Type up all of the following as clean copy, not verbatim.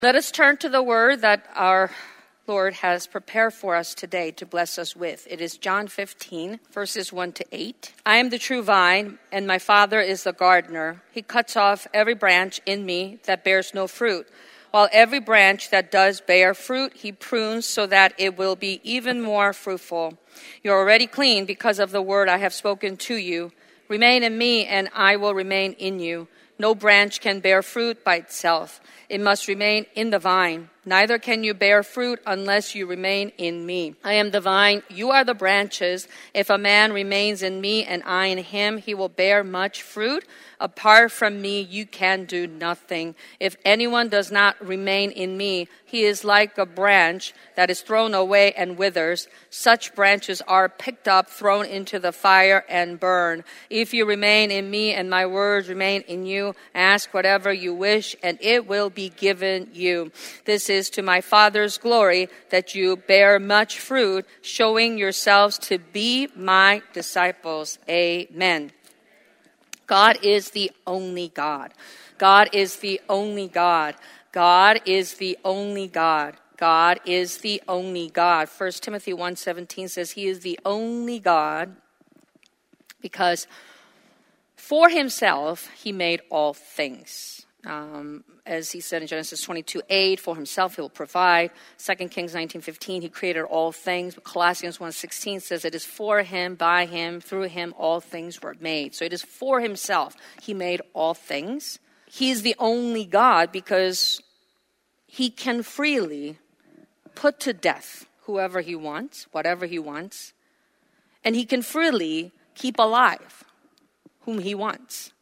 Let us turn to the word that our Lord has prepared for us today to bless us with. It is John 15, verses 1 to 8. I am the true vine, and my Father is the gardener. He cuts off every branch in me that bears no fruit, while every branch that does bear fruit, he prunes so that it will be even more fruitful. You are already clean because of the word I have spoken to you. Remain in me, and I will remain in you. No branch can bear fruit by itself. It must remain in the vine. Neither can you bear fruit unless you remain in me. I am the vine, you are the branches. If a man remains in me and I in him, he will bear much fruit. Apart from me, you can do nothing. If anyone does not remain in me, he is like a branch that is thrown away and withers. Such branches are picked up, thrown into the fire, and burned. If you remain in me and my words remain in you, ask whatever you wish, and it will be given you. This is to my Father's glory, that you bear much fruit, showing yourselves to be my disciples. Amen. God is the only God. God is the only God. God is the only God. God is the only God. 1 Timothy 1:17 says he is the only God because for himself he made all things. As he said in Genesis 22:8, for himself he will provide. 2 Kings 19:15, he created all things. Colossians 1:16 says it is for him, by him, through him, all things were made. So it is for himself. He made all things. He is the only God because he can freely put to death whoever he wants, whatever he wants. And he can freely keep alive whom he wants.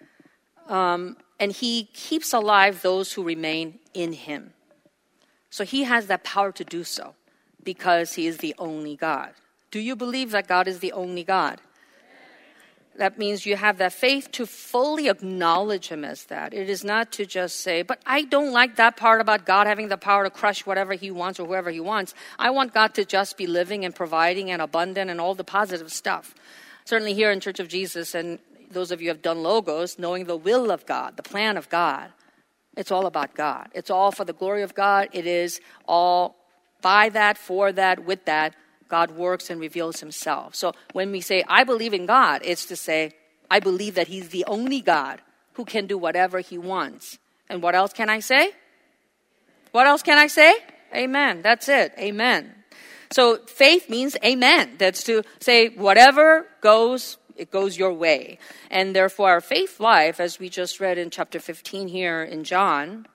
And he keeps alive those who remain in him. So he has that power to do so because he is the only God. Do you believe that God is the only God? That means you have that faith to fully acknowledge him as that. It is not to just say, but I don't like that part about God having the power to crush whatever he wants or whoever he wants. I want God to just be living and providing and abundant and all the positive stuff. Certainly here in Church of Jesus, and those of you who have done logos, knowing the will of God, the plan of God, it's all about God. It's all for the glory of God. It is all by that, for that, with that, God works and reveals himself. So when we say, I believe in God, it's to say, I believe that he's the only God who can do whatever he wants. And what else can I say? What else can I say? Amen. That's it. Amen. So faith means amen. That's to say whatever goes, it goes your way. And therefore our faith life, as we just read in chapter 15 here in John,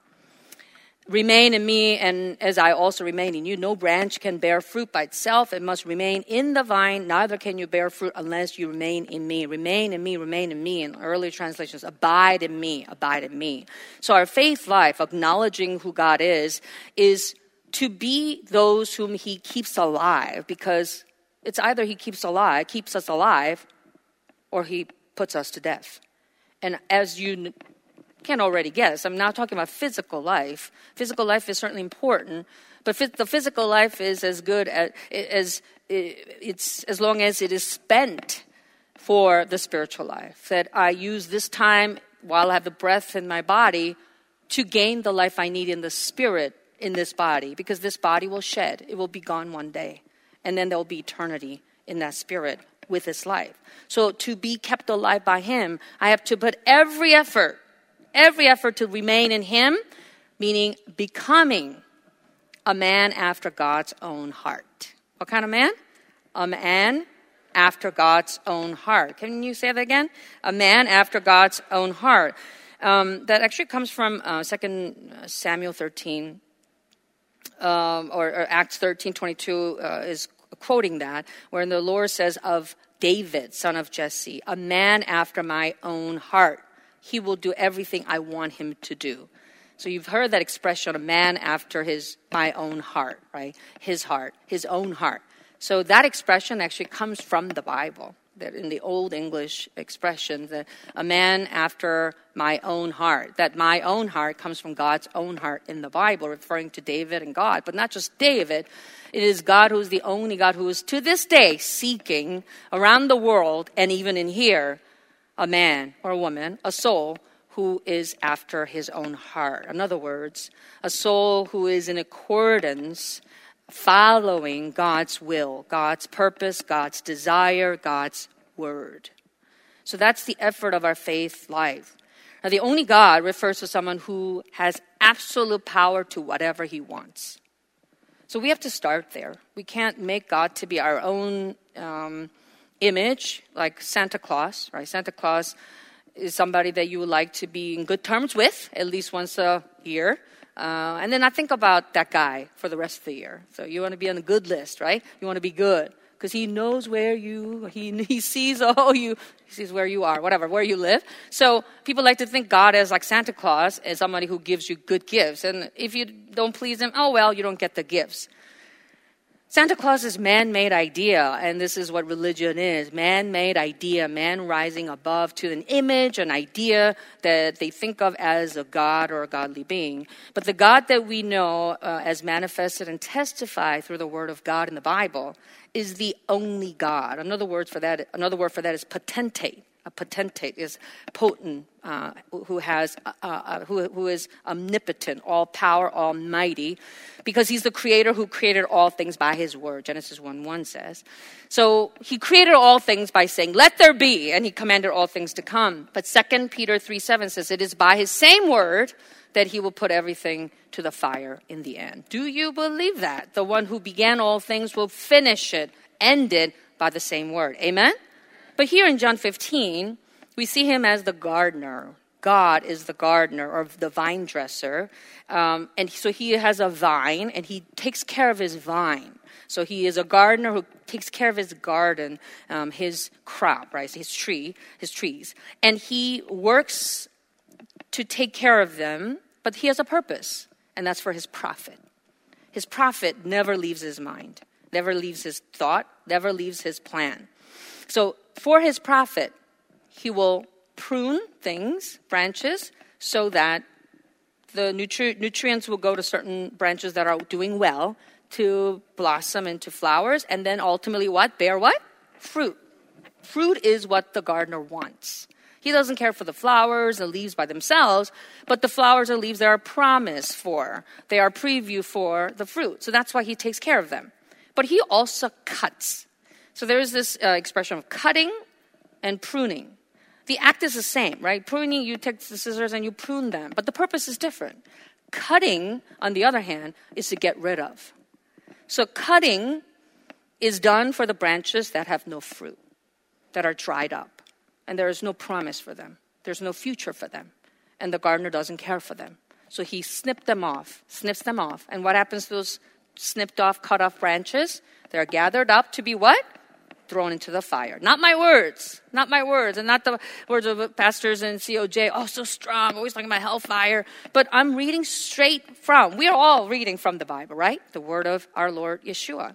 remain in me and as I also remain in you. No branch can bear fruit by itself. It must remain in the vine. Neither can you bear fruit unless you remain in me. Remain in me, remain in me. In early translations, abide in me, abide in me. So our faith life, acknowledging who God is to be those whom he keeps alive, because it's either he keeps us alive, or he puts us to death. And as you can already guess, I'm not talking about physical life. Physical life is certainly important, but the physical life is as good as it's as long as it is spent for the spiritual life. That I use this time while I have the breath in my body to gain the life I need in the spirit in this body, because this body will shed. It will be gone one day. And then there will be eternity in that spirit with his life. So to be kept alive by him, I have to put every effort to remain in him, meaning becoming a man after God's own heart. What kind of man? A man after God's own heart. Can you say that again? A man after God's own heart. That actually comes from 2 Samuel 13, or Acts 13:22 is quoting that, where the Lord says of David, son of Jesse, a man after my own heart. He will do everything I want him to do. So you've heard that expression, a man after my own heart, right? His heart, his own heart. So that expression actually comes from the Bible. That in the Old English expression, that a man after my own heart. That my own heart comes from God's own heart in the Bible, referring to David and God. But not just David. It is God who is the only God who is to this day seeking around the world and even in here a man or a woman, a soul, who is after his own heart. In other words, a soul who is in accordance, following God's will, God's purpose, God's desire, God's word. So that's the effort of our faith life. Now, the only God refers to someone who has absolute power to whatever he wants. So we have to start there. We can't make God to be our own image, like Santa Claus, right? Santa Claus is somebody that you would like to be in good terms with at least once a year. And then I think about that guy for the rest of the year. So you want to be on a good list, right? You want to be good because he knows where he sees he sees where you are, where you live. So people like to think God as like Santa Claus, as somebody who gives you good gifts. And if you don't please him, you don't get the gifts. Santa Claus is man-made idea, and this is what religion is. Man-made idea, man rising above to an image, an idea that they think of as a God or a godly being. But the God that we know as manifested and testified through the Word of God in the Bible is the only God. Another word for that is potentate. A potentate is potent, who is omnipotent, all power, almighty, because he's the creator who created all things by his word. Genesis 1:1 says. So he created all things by saying, "Let there be," and he commanded all things to come. But 2 Peter 3:7 says, "It is by his same word that he will put everything to the fire in the end." Do you believe that? The one who began all things will finish it, end it by the same word. Amen? But here in John 15, we see him as the gardener. God is the gardener or the vine dresser. And so he has a vine and he takes care of his vine. So he is a gardener who takes care of his garden, his crop, right? His trees. And he works to take care of them, but he has a purpose, and that's for his profit. His profit never leaves his mind, never leaves his thought, never leaves his plan. So for his profit, he will prune things, branches, so that the nutrients will go to certain branches that are doing well to blossom into flowers, and then ultimately what? Bear what? Fruit. Fruit is what the gardener wants. He doesn't care for the flowers and leaves by themselves, but the flowers and leaves they are promise for. They are preview for the fruit. So that's why he takes care of them. But he also cuts. So there is this expression of cutting and pruning. The act is the same, right? Pruning, you take the scissors and you prune them, but the purpose is different. Cutting, on the other hand, is to get rid of. So cutting is done for the branches that have no fruit, that are dried up, and there is no promise for them. There's no future for them, and the gardener doesn't care for them. So he snips them off, and what happens to those snipped off, cut off branches? They're gathered up to be what? Thrown into the fire. Not my words, and not the words of pastors and COJ. Oh, so strong, always talking about hellfire. But I'm reading straight from, we are all reading from the Bible, right? The word of our Lord Yeshua.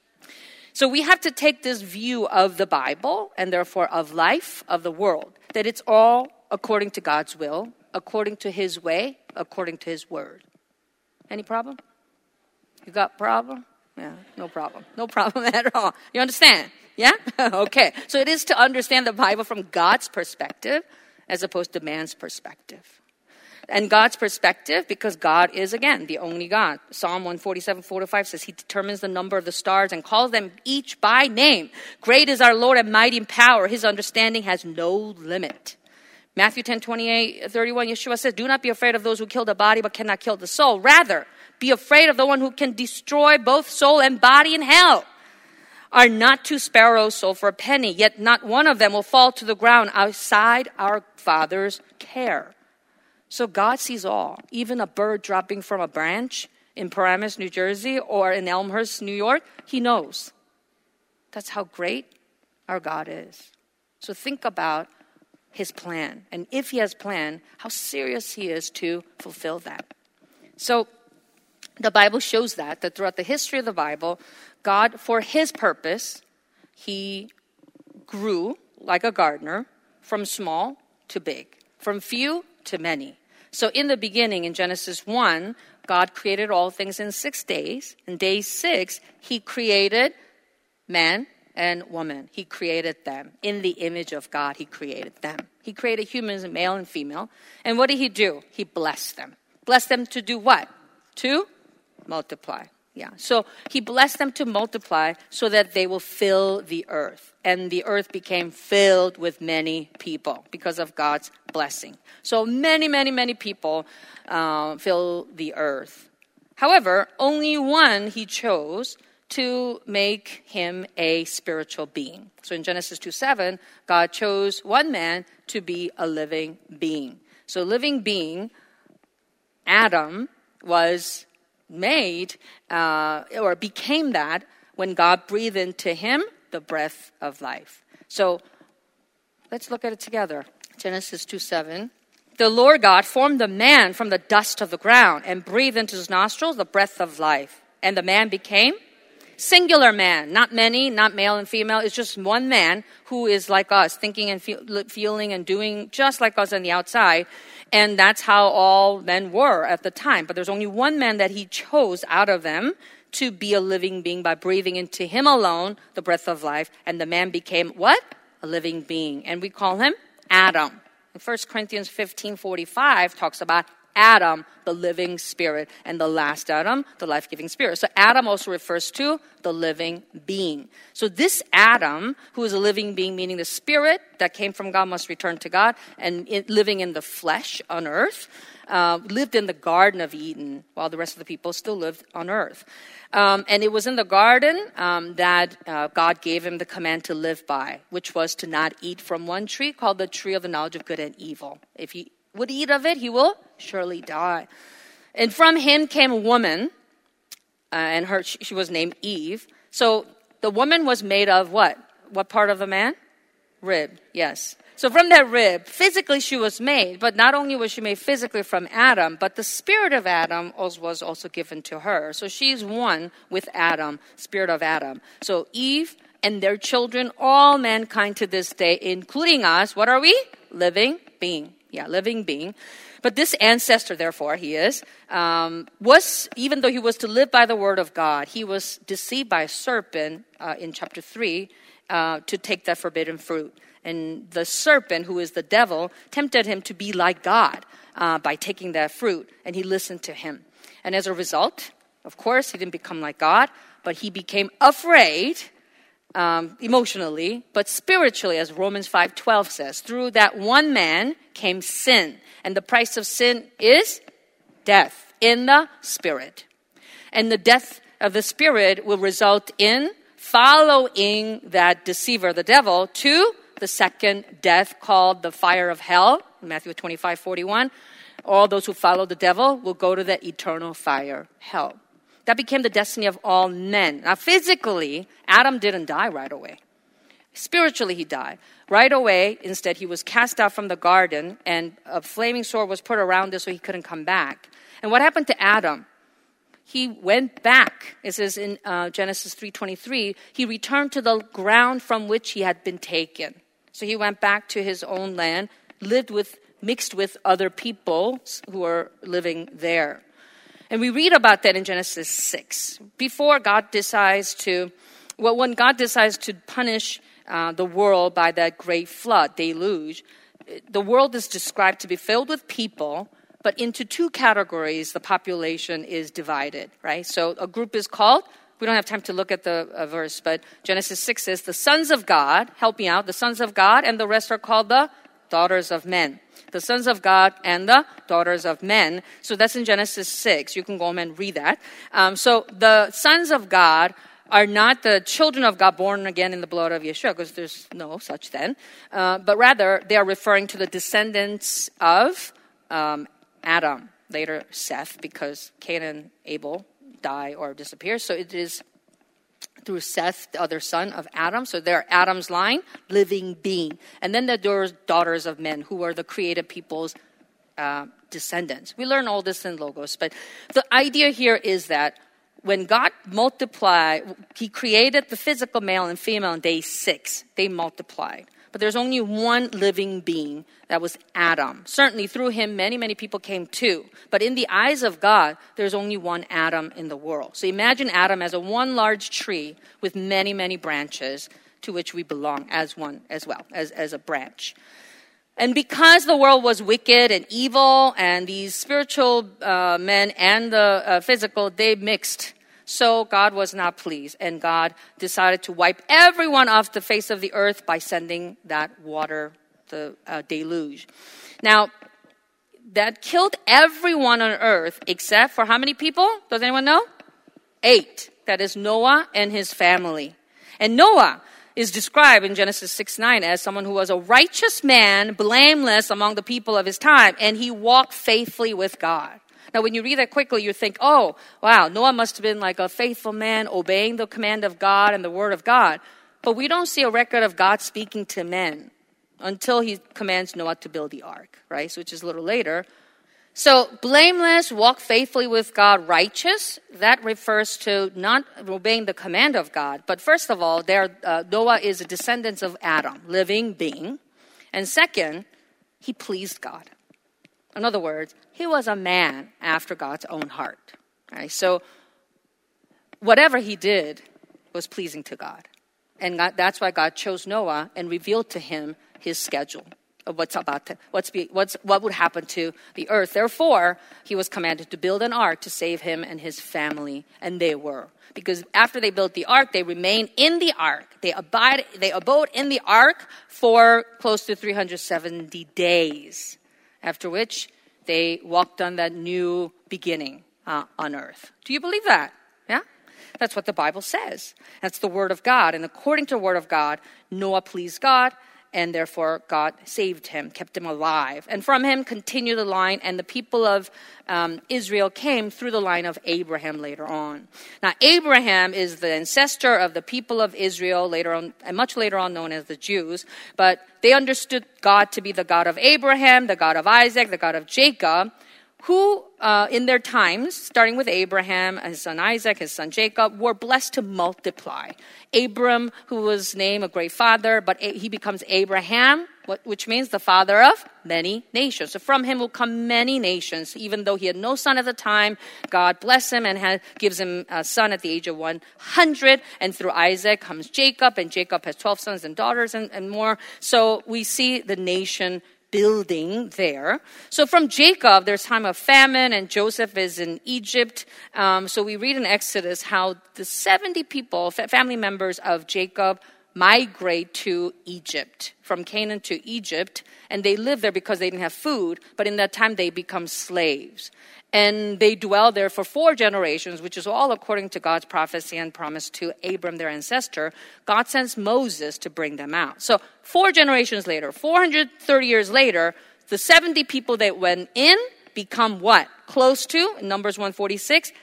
So we have to take this view of the Bible, and therefore of life, of the world, that it's all according to God's will, according to his way, according to his word. Any problem? You got problem? Yeah, no problem. No problem at all. You understand? Yeah? Okay. So it is to understand the Bible from God's perspective as opposed to man's perspective. And God's perspective, because God is, again, the only God. Psalm 147:4-5 says, he determines the number of the stars and calls them each by name. Great is our Lord and mighty in power. His understanding has no limit. Matthew 10:28-31, Yeshua says, do not be afraid of those who kill the body but cannot kill the soul. Rather, be afraid of the one who can destroy both soul and body in hell. Are not two sparrows sold for a penny, yet not one of them will fall to the ground outside our Father's care. So God sees all. Even a bird dropping from a branch in Paramus, New Jersey, or in Elmhurst, New York, he knows. That's how great our God is. So think about his plan. And if he has planned, how serious he is to fulfill that. So the Bible shows that throughout the history of the Bible, God, for his purpose, he grew like a gardener from small to big, from few to many. So in the beginning, in Genesis 1, God created all things in 6 days. In day 6, he created man and woman. He created them. In the image of God, he created them. He created humans, male and female. And what did he do? He blessed them. Blessed them to do what? To multiply. Yeah. So he blessed them to multiply so that they will fill the earth. And the earth became filled with many people because of God's blessing. So many, many, many people fill the earth. However, only one he chose to make him a spiritual being. So in Genesis 2:7, God chose one man to be a living being. So living being, Adam, was made or became that when God breathed into him the breath of life. So let's look at it together. Genesis 2:7. The Lord God formed the man from the dust of the ground and breathed into his nostrils the breath of life. And the man became singular man, not many, not male and female. It's just one man who is like us, thinking and feeling and doing just like us on the outside. And that's how all men were at the time. But there's only one man that he chose out of them to be a living being by breathing into him alone the breath of life. And the man became what? A living being. And we call him Adam. And 1 Corinthians 15:45 talks about Adam, the living spirit, and the last Adam, the life-giving spirit. So Adam also refers to the living being. So this Adam, who is a living being, meaning the spirit that came from God must return to God, and living in the flesh on earth, lived in the Garden of Eden while the rest of the people still lived on earth. And it was in the garden that God gave him the command to live by, which was to not eat from one tree called the tree of the knowledge of good and evil. If he would eat of it, he will surely die. And from him came a woman, and she was named Eve. So the woman was made of what? What part of the man? Rib, yes. So from that rib, physically she was made, but not only was she made physically from Adam, but the spirit of Adam was also given to her. So she's one with Adam, spirit of Adam. So Eve and their children, all mankind to this day, including us, what are we? Living being. Yeah, living being. But this ancestor, therefore, was, even though he was to live by the word of God, he was deceived by a serpent in chapter 3 to take that forbidden fruit. And the serpent, who is the devil, tempted him to be like God by taking that fruit. And he listened to him. And as a result, of course, he didn't become like God, but he became afraid emotionally, but spiritually, as Romans 5:12 says, through that one man came sin. And the price of sin is death in the spirit. And the death of the spirit will result in following that deceiver, the devil, to the second death called the fire of hell, Matthew 25:41. All those who follow the devil will go to that eternal fire, hell. That became the destiny of all men. Now, physically, Adam didn't die right away. Spiritually, he died. Right away, instead, he was cast out from the garden, and a flaming sword was put around it so he couldn't come back. And what happened to Adam? He went back. It says in Genesis 3:23, he returned to the ground from which he had been taken. So he went back to his own land, mixed with other people who were living there. And we read about that in Genesis 6. When God decides to punish the world by that great flood, deluge, the world is described to be filled with people, but into two categories the population is divided, right? So a group is called, we don't have time to look at the verse, but Genesis 6 says, the sons of God, help me out, the sons of God, and the rest are called the daughters of men. The sons of God and the daughters of men. So that's in Genesis 6. You can go home and read that. So the sons of God are not the children of God born again in the blood of Yeshua, because there's no such thing. But rather, they are referring to the descendants of Adam, later Seth, because Cain and Abel die or disappear. So it is through Seth, the other son of Adam. So they're Adam's line, living being. And then there's daughters of men, who are the created people's descendants. We learn all this in Logos. But the idea here is that when God multiplied, he created the physical male and female on day 6. They multiplied. But there's only one living being. That was Adam. Certainly through him, many, many people came too. But in the eyes of God, there's only one Adam in the world. So imagine Adam as a one large tree with many, many branches to which we belong as one as well, as a branch. And because the world was wicked and evil, and these spiritual men and the physical, they mixed. So God was not pleased, and God decided to wipe everyone off the face of the earth by sending that water, the deluge. Now, that killed everyone on earth except for how many people? Does anyone know? 8. That is Noah and his family. And Noah is described in Genesis 6:9 as someone who was a righteous man, blameless among the people of his time, and he walked faithfully with God. Now, when you read that quickly, you think, oh, wow, Noah must have been like a faithful man, obeying the command of God and the word of God. But we don't see a record of God speaking to men until he commands Noah to build the ark, right? So, which is a little later. So, blameless, walk faithfully with God, righteous, that refers to not obeying the command of God. But first of all, Noah is a descendant of Adam, living being. And second, he pleased God. In other words, he was a man after God's own heart. Right? So whatever he did was pleasing to God. And that's why God chose Noah and revealed to him his schedule of what would happen to the earth. Therefore, he was commanded to build an ark to save him and his family. And they were. Because after they built the ark, they remained in the ark. They abode in the ark for close to 370 days. After which, they walked on that new beginning on earth. Do you believe that? Yeah? That's what the Bible says. That's the Word of God. And according to the Word of God, Noah pleased God, and therefore God saved him, kept him alive. And from him continued the line, and the people of Israel came through the line of Abraham later on. Now, Abraham is the ancestor of the people of Israel later on, and much later on known as the Jews. But they understood God to be the God of Abraham, the God of Isaac, the God of Jacob, who in their times, starting with Abraham, his son Isaac, his son Jacob, were blessed to multiply. Abram, who was named a great father, but he becomes Abraham, which means the father of many nations. So from him will come many nations. Even though he had no son at the time, God bless him and gives him a son at the age of 100. And through Isaac comes Jacob, and Jacob has 12 sons and daughters and more. So we see the nation building there. So from Jacob, there's time of famine, and Joseph is in Egypt. So we read in Exodus how the 70 people, family members of Jacob, migrate to Egypt, from Canaan to Egypt, and they live there because they didn't have food, but in that time they become slaves. And they dwell there for 4 generations, which is all according to God's prophecy and promise to Abram, their ancestor. God sends Moses to bring them out. So 4 generations later, 430 years later, the 70 people that went in become what? Close to, in Numbers 146,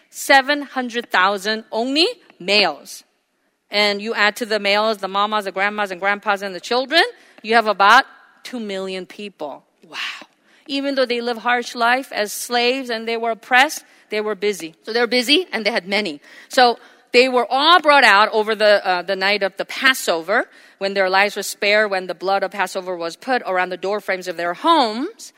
700,000 only males. And you add to the males, the mamas, the grandmas, and grandpas, and the children, you have about 2 million people. Wow. Even though they lived harsh life as slaves and they were oppressed, they were busy. So they were busy and they had many. So they were all brought out over the night of the Passover, when their lives were spared, when the blood of Passover was put around the doorframes of their homes.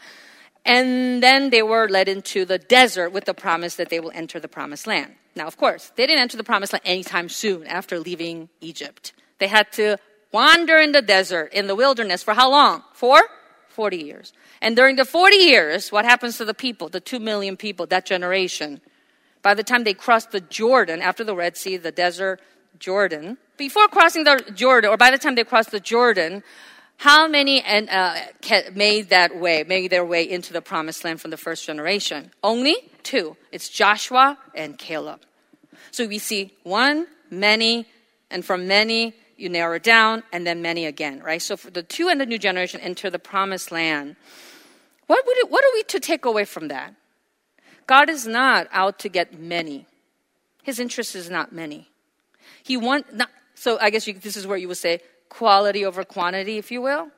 And then they were led into the desert with the promise that they will enter the promised land. Now, of course, they didn't enter the promised land anytime soon after leaving Egypt. They had to wander in the desert, in the wilderness, for how long? For 40 years. And during the 40 years, what happens to the people, the 2 million people, that generation? By the time they crossed the Jordan, after the Red Sea, the desert, Jordan, before crossing the Jordan, or by the time they crossed the Jordan, how many made their way into the promised land from the first generation? Only 2. It's Joshua and Caleb. So we see 1, many, and from many, you narrow it down, and then many again, right? So for the 2 and the new generation enter the promised land. What are we to take away from that? God is not out to get many. His interest is not many. So I guess this is where you would say quality over quantity, if you will.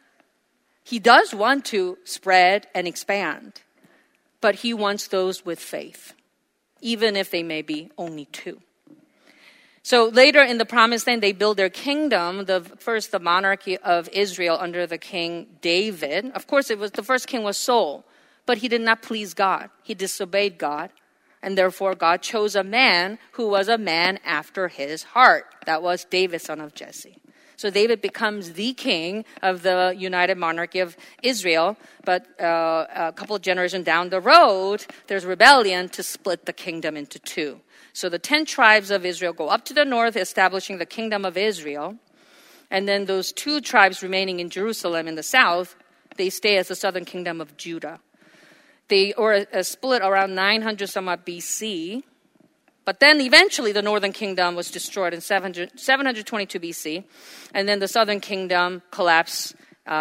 He does want to spread and expand, but he wants those with faith, even if they may be only 2. So later in the Promised Land, they build their kingdom, the monarchy of Israel under the king David. Of course, the first king was Saul, but he did not please God. He disobeyed God. And therefore, God chose a man who was a man after his heart. That was David, son of Jesse. So David becomes the king of the united monarchy of Israel. But a couple of generations down the road, there's rebellion to split the kingdom into two. So the 10 tribes of Israel go up to the north, establishing the kingdom of Israel. And then those 2 tribes remaining in Jerusalem in the south, they stay as the southern kingdom of Judah. They were split around 900 somewhat BC. But then eventually the northern kingdom was destroyed in 722 BC. And then the southern kingdom collapsed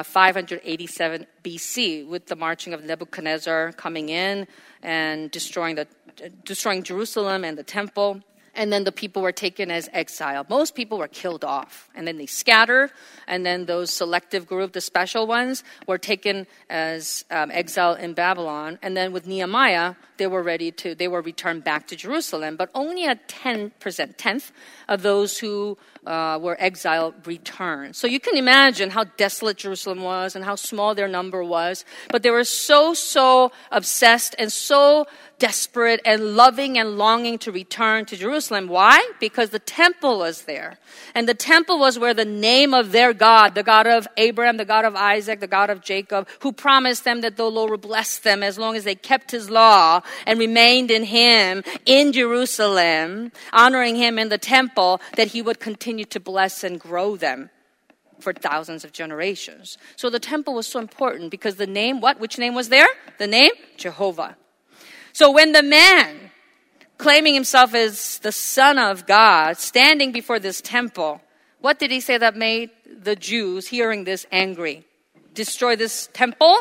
587 BC with the marching of Nebuchadnezzar coming in and destroying Jerusalem and the temple. And then the people were taken as exile. Most people were killed off. And then they scattered. And then those selective group, the special ones, were taken as exile in Babylon. And then with Nehemiah, they were returned back to Jerusalem. But only a 10% of those who were exiled returned. So you can imagine how desolate Jerusalem was and how small their number was. But they were so obsessed and so desperate and loving and longing to return to Jerusalem. Why? Because the temple was there. And the temple was where the name of their God, the God of Abraham, the God of Isaac, the God of Jacob, who promised them that the Lord would bless them as long as they kept his law and remained in him in Jerusalem, honoring him in the temple, that he would continue to bless and grow them for thousands of generations. So the temple was so important because the name, which name was there? The name? Jehovah. So when the man, claiming himself as the Son of God, standing before this temple, what did he say that made the Jews, hearing this, angry? Destroy this temple?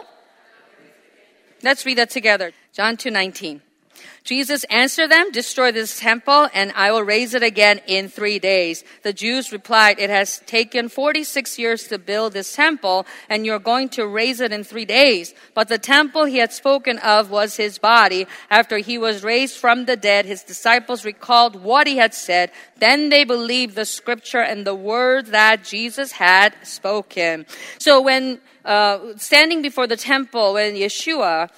Let's read that together. John 2:19. Jesus answered them, destroy this temple, and I will raise it again in 3 days. The Jews replied, it has taken 46 years to build this temple, and you're going to raise it in 3 days. But the temple he had spoken of was his body. After he was raised from the dead, his disciples recalled what he had said. Then they believed the scripture and the word that Jesus had spoken. So when standing before the temple, when Yeshua,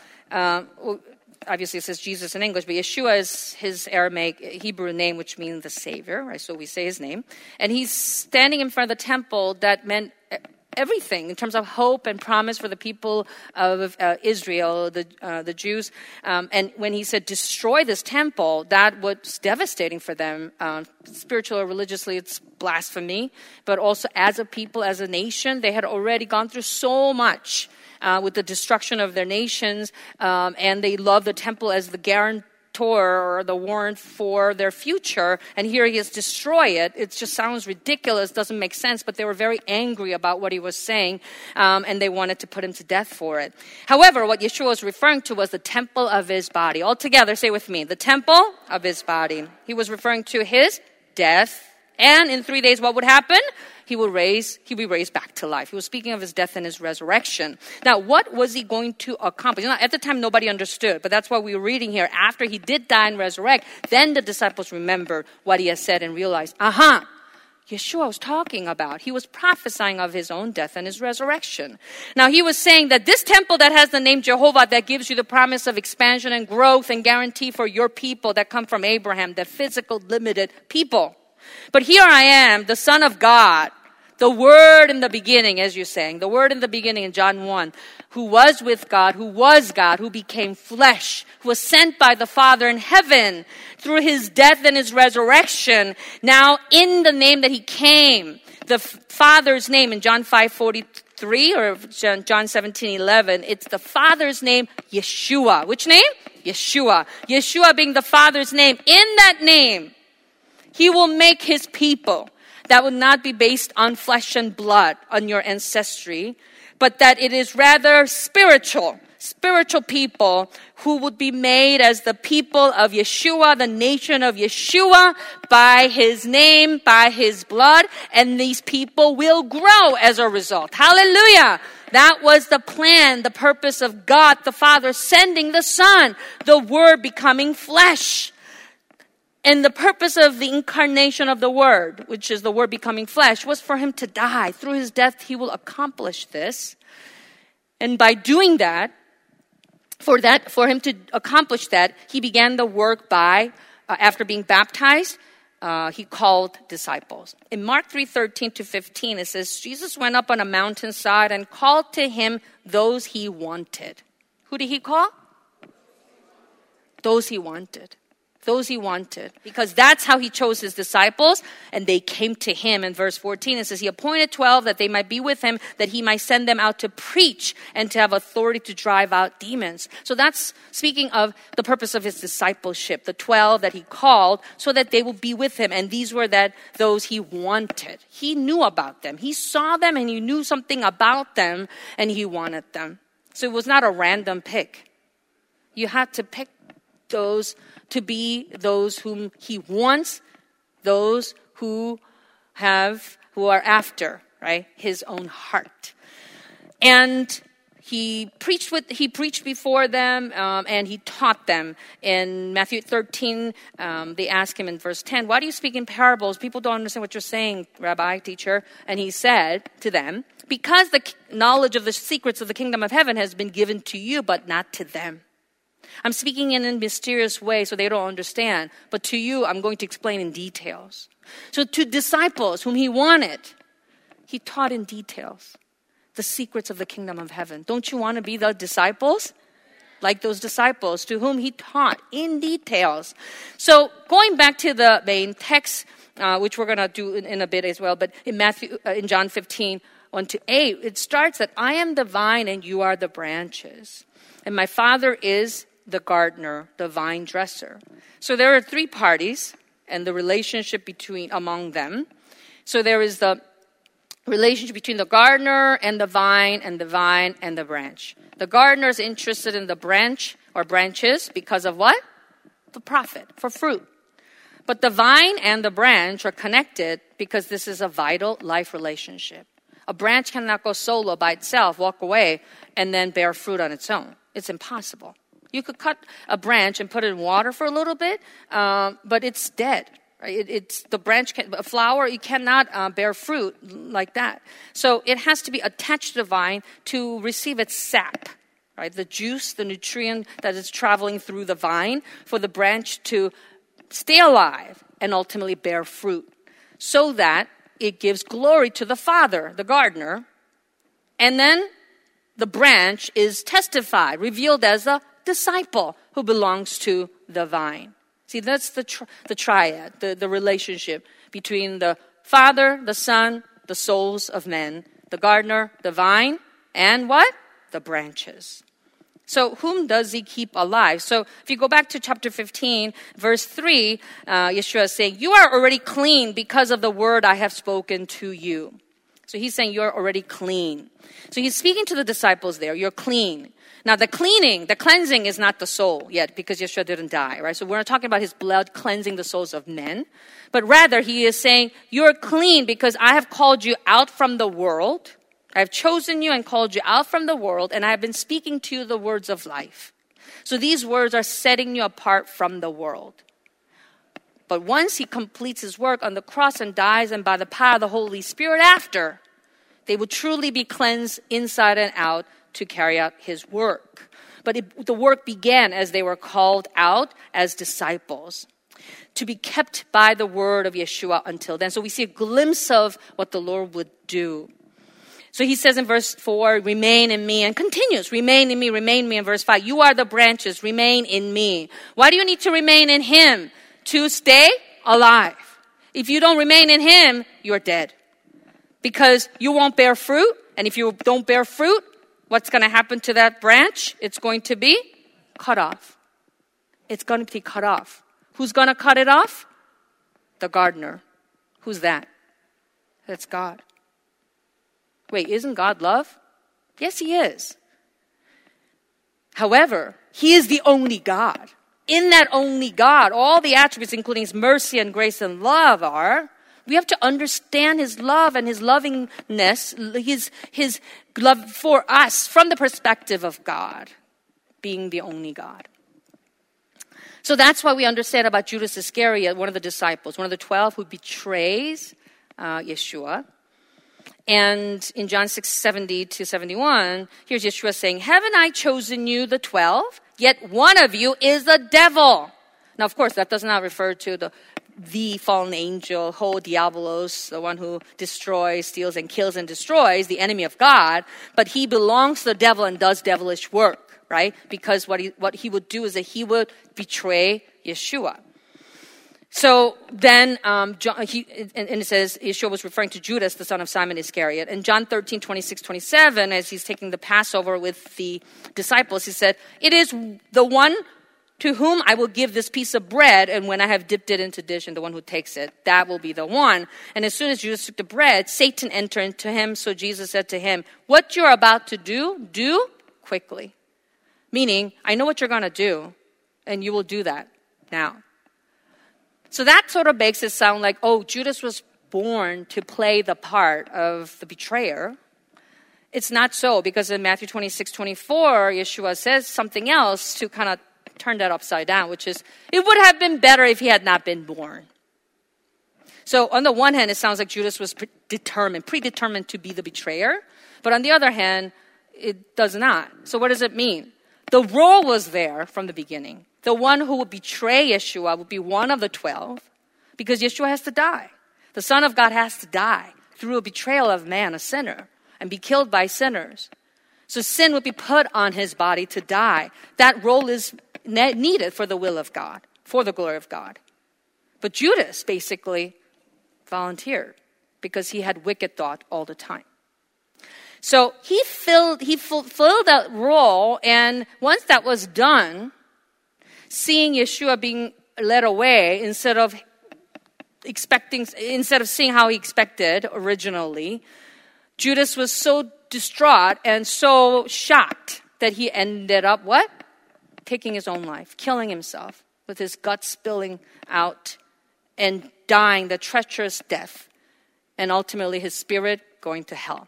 obviously it says Jesus in English, but Yeshua is his Aramaic Hebrew name, which means the Savior, right? So we say his name. And he's standing in front of the temple that meant everything in terms of hope and promise for the people of Israel, the Jews. And when he said, destroy this temple, that was devastating for them. Spiritually or religiously, it's blasphemy. But also as a people, as a nation, they had already gone through so much with the destruction of their nations, and they love the temple as the guarantor or the warrant for their future, and here he is destroy it. It just sounds ridiculous, doesn't make sense, but they were very angry about what he was saying, and they wanted to put him to death for it. However, what Yeshua was referring to was the temple of his body. All together, say with me, the temple of his body. He was referring to his death, and in 3 days, what would happen? He'll be raised back to life. He was speaking of his death and his resurrection. Now, what was he going to accomplish? Now, at the time, nobody understood, but that's why we were reading here. After he did die and resurrect, then the disciples remembered what he had said and realized, Yeshua was talking about. He was prophesying of his own death and his resurrection. Now, he was saying that this temple that has the name Jehovah, that gives you the promise of expansion and growth and guarantee for your people that come from Abraham, the physical, limited people. But here I am, the Son of God, the Word in the beginning, as you're saying, the Word in the beginning in John 1, who was with God, who was God, who became flesh, who was sent by the Father in heaven through his death and his resurrection. Now, in the name that he came, the Father's name in John 5:43 or John 17:11, it's the Father's name, Yeshua. Which name? Yeshua. Yeshua being the Father's name. In that name, he will make his people that would not be based on flesh and blood, on your ancestry, but that it is rather spiritual people who would be made as the people of Yeshua, the nation of Yeshua, by his name, by his blood, and these people will grow as a result. Hallelujah! That was the plan, the purpose of God the Father sending the Son, the Word becoming flesh. And the purpose of the incarnation of the Word, which is the Word becoming flesh, was for him to die. Through his death, he will accomplish this. And by doing that, for him to accomplish that, he began the work by, after being baptized, he called disciples. In Mark 3:13 to 15, it says, Jesus went up on a mountainside and called to him those he wanted. Who did he call? Those he wanted. Those he wanted. Because that's how he chose his disciples, and they came to him. In verse 14, it says, he appointed 12 that they might be with him, that he might send them out to preach and to have authority to drive out demons. So that's speaking of the purpose of his discipleship, the 12 that he called, so that they will be with him. And these were those he wanted. He knew about them. He saw them and he knew something about them, and he wanted them. So it was not a random pick. You had to pick those to be those whom he wants, those who are after, right, his own heart. And he preached before them, and he taught them. In Matthew 13, they asked him in verse 10, why do you speak in parables? People don't understand what you're saying, Rabbi, teacher. And he said to them, because the knowledge of the secrets of the kingdom of heaven has been given to you, but not to them. I'm speaking in a mysterious way so they don't understand. But to you, I'm going to explain in details. So to disciples whom he wanted, he taught in details the secrets of the kingdom of heaven. Don't you want to be the disciples? Like those disciples to whom he taught in details. So going back to the main text, which we're going to do in a bit as well, but in John 15, 1-8, it starts that I am the vine and you are the branches. And my Father is the gardener, the vine dresser. So there are three parties and the relationship among them. So there is the relationship between the gardener and the vine and the branch. The gardener is interested in the branch or branches because of what? The profit, for fruit. But the vine and the branch are connected because this is a vital life relationship. A branch cannot go solo by itself, walk away, and then bear fruit on its own. It's impossible. You could cut a branch and put it in water for a little bit, but it's dead. Right? A flower, you cannot bear fruit like that. So it has to be attached to the vine to receive its sap, right? The juice, the nutrient that is traveling through the vine for the branch to stay alive and ultimately bear fruit so that it gives glory to the Father, the gardener, and then the branch is testified, revealed as a disciple who belongs to the vine. See, that's the triad, the relationship between the Father, the Son, the souls of men, the gardener, the vine, and what? The branches. So whom does he keep alive? So if you go back to chapter 15, verse 3, Yeshua is saying, you are already clean because of the word I have spoken to you. So he's saying you're already clean. So he's speaking to the disciples there. You're clean. Now the cleansing is not the soul yet because Yeshua didn't die, right? So we're not talking about his blood cleansing the souls of men. But rather he is saying you're clean because I have called you out from the world. I have chosen you and called you out from the world, and I have been speaking to you the words of life. So these words are setting you apart from the world. But once he completes his work on the cross and dies, and by the power of the Holy Spirit after, they will truly be cleansed inside and out to carry out his work. But the work began as they were called out as disciples to be kept by the word of Yeshua until then. So we see a glimpse of what the Lord would do. So he says in verse 4, remain in me, and continues, remain in me in verse 5. You are the branches, remain in me. Why do you need to remain in him? To stay alive. If you don't remain in him, you're dead. Because you won't bear fruit, and if you don't bear fruit, what's going to happen to that branch? It's going to be cut off. It's going to be cut off. Who's going to cut it off? The gardener. Who's that? That's God. Wait, isn't God love? Yes, he is. However, he is the only God. In that only God, all the attributes, including his mercy and grace and love we have to understand his love and his lovingness, his love for us from the perspective of God, being the only God. So that's why we understand about Judas Iscariot, one of the disciples, one of the 12 who betrays Yeshua. And in John 6:70 to 71, here's Yeshua saying, haven't I chosen you, the 12? Yet one of you is the devil. Now, of course, that does not refer to the fallen angel, ho diabolos, the one who destroys, steals, and kills and destroys, the enemy of God. But he belongs to the devil and does devilish work, right? Because what he would do is that he would betray Yeshua. So then, and it says Yeshua was referring to Judas, the son of Simon Iscariot. In John 13, 26, 27, as he's taking the Passover with the disciples, he said, it is the one to whom I will give this piece of bread, and when I have dipped it into dish, and the one who takes it, that will be the one. And as soon as Judas took the bread, Satan entered into him. So Jesus said to him, what you're about to do quickly. Meaning, I know what you're going to do, and you will do that now. So that sort of makes it sound like, Judas was born to play the part of the betrayer. It's not so, because in Matthew 26, 24, Yeshua says something else to kind of turn that upside down, which is, it would have been better if he had not been born. So on the one hand, it sounds like Judas was predetermined to be the betrayer. But on the other hand, it does not. So what does it mean? The role was there from the beginning. The one who would betray Yeshua would be one of the 12, because Yeshua has to die. The Son of God has to die through a betrayal of man, a sinner, and be killed by sinners. So sin would be put on his body to die. That role is needed for the will of God, for the glory of God. But Judas basically volunteered because he had wicked thought all the time. So he fulfilled that role, and once that was done, seeing Yeshua being led away instead of seeing how he expected originally, Judas was so distraught and so shocked that he ended up what? Taking his own life, killing himself with his guts spilling out and dying the treacherous death, and ultimately his spirit going to hell.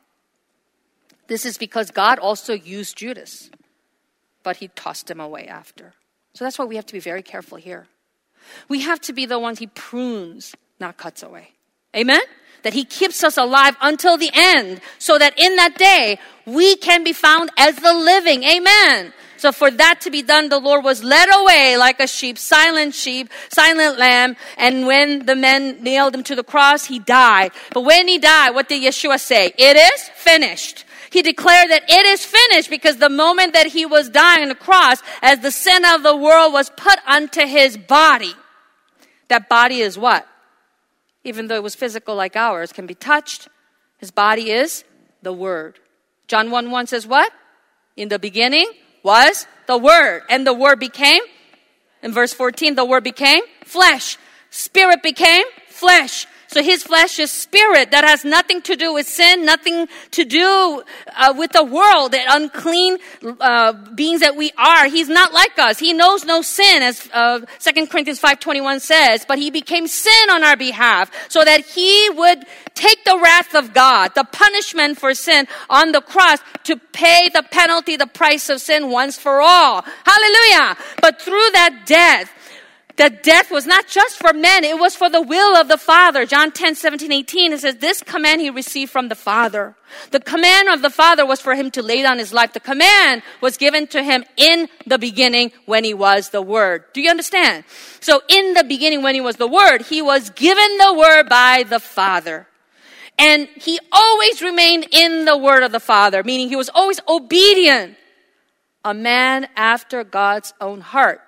This is because God also used Judas, but he tossed him away after. So that's why we have to be very careful here. We have to be the ones he prunes, not cuts away. Amen? That he keeps us alive until the end, so that in that day, we can be found as the living. Amen? So for that to be done, the Lord was led away like a sheep, silent lamb. And when the men nailed him to the cross, he died. But when he died, what did Yeshua say? It is finished. He declared that it is finished, because the moment that he was dying on the cross, as the sin of the world was put onto his body, that body is what? Even though it was physical like ours, can be touched. His body is the Word. John 1:1 says what? In the beginning was the Word. And the Word became, in verse 14, the Word became flesh. Spirit became flesh. So his flesh is spirit. That has nothing to do with sin, nothing to do with the world, the unclean beings that we are. He's not like us. He knows no sin, as 2 Corinthians 5:21 says. But he became sin on our behalf, so that he would take the wrath of God, the punishment for sin on the cross, to pay the penalty, the price of sin once for all. Hallelujah. But through that death, the death was not just for men, it was for the will of the Father. John 10:17-18, it says, this command he received from the Father. The command of the Father was for him to lay down his life. The command was given to him in the beginning when he was the Word. Do you understand? So in the beginning when he was the Word, he was given the Word by the Father. And he always remained in the Word of the Father, meaning he was always obedient. A man after God's own heart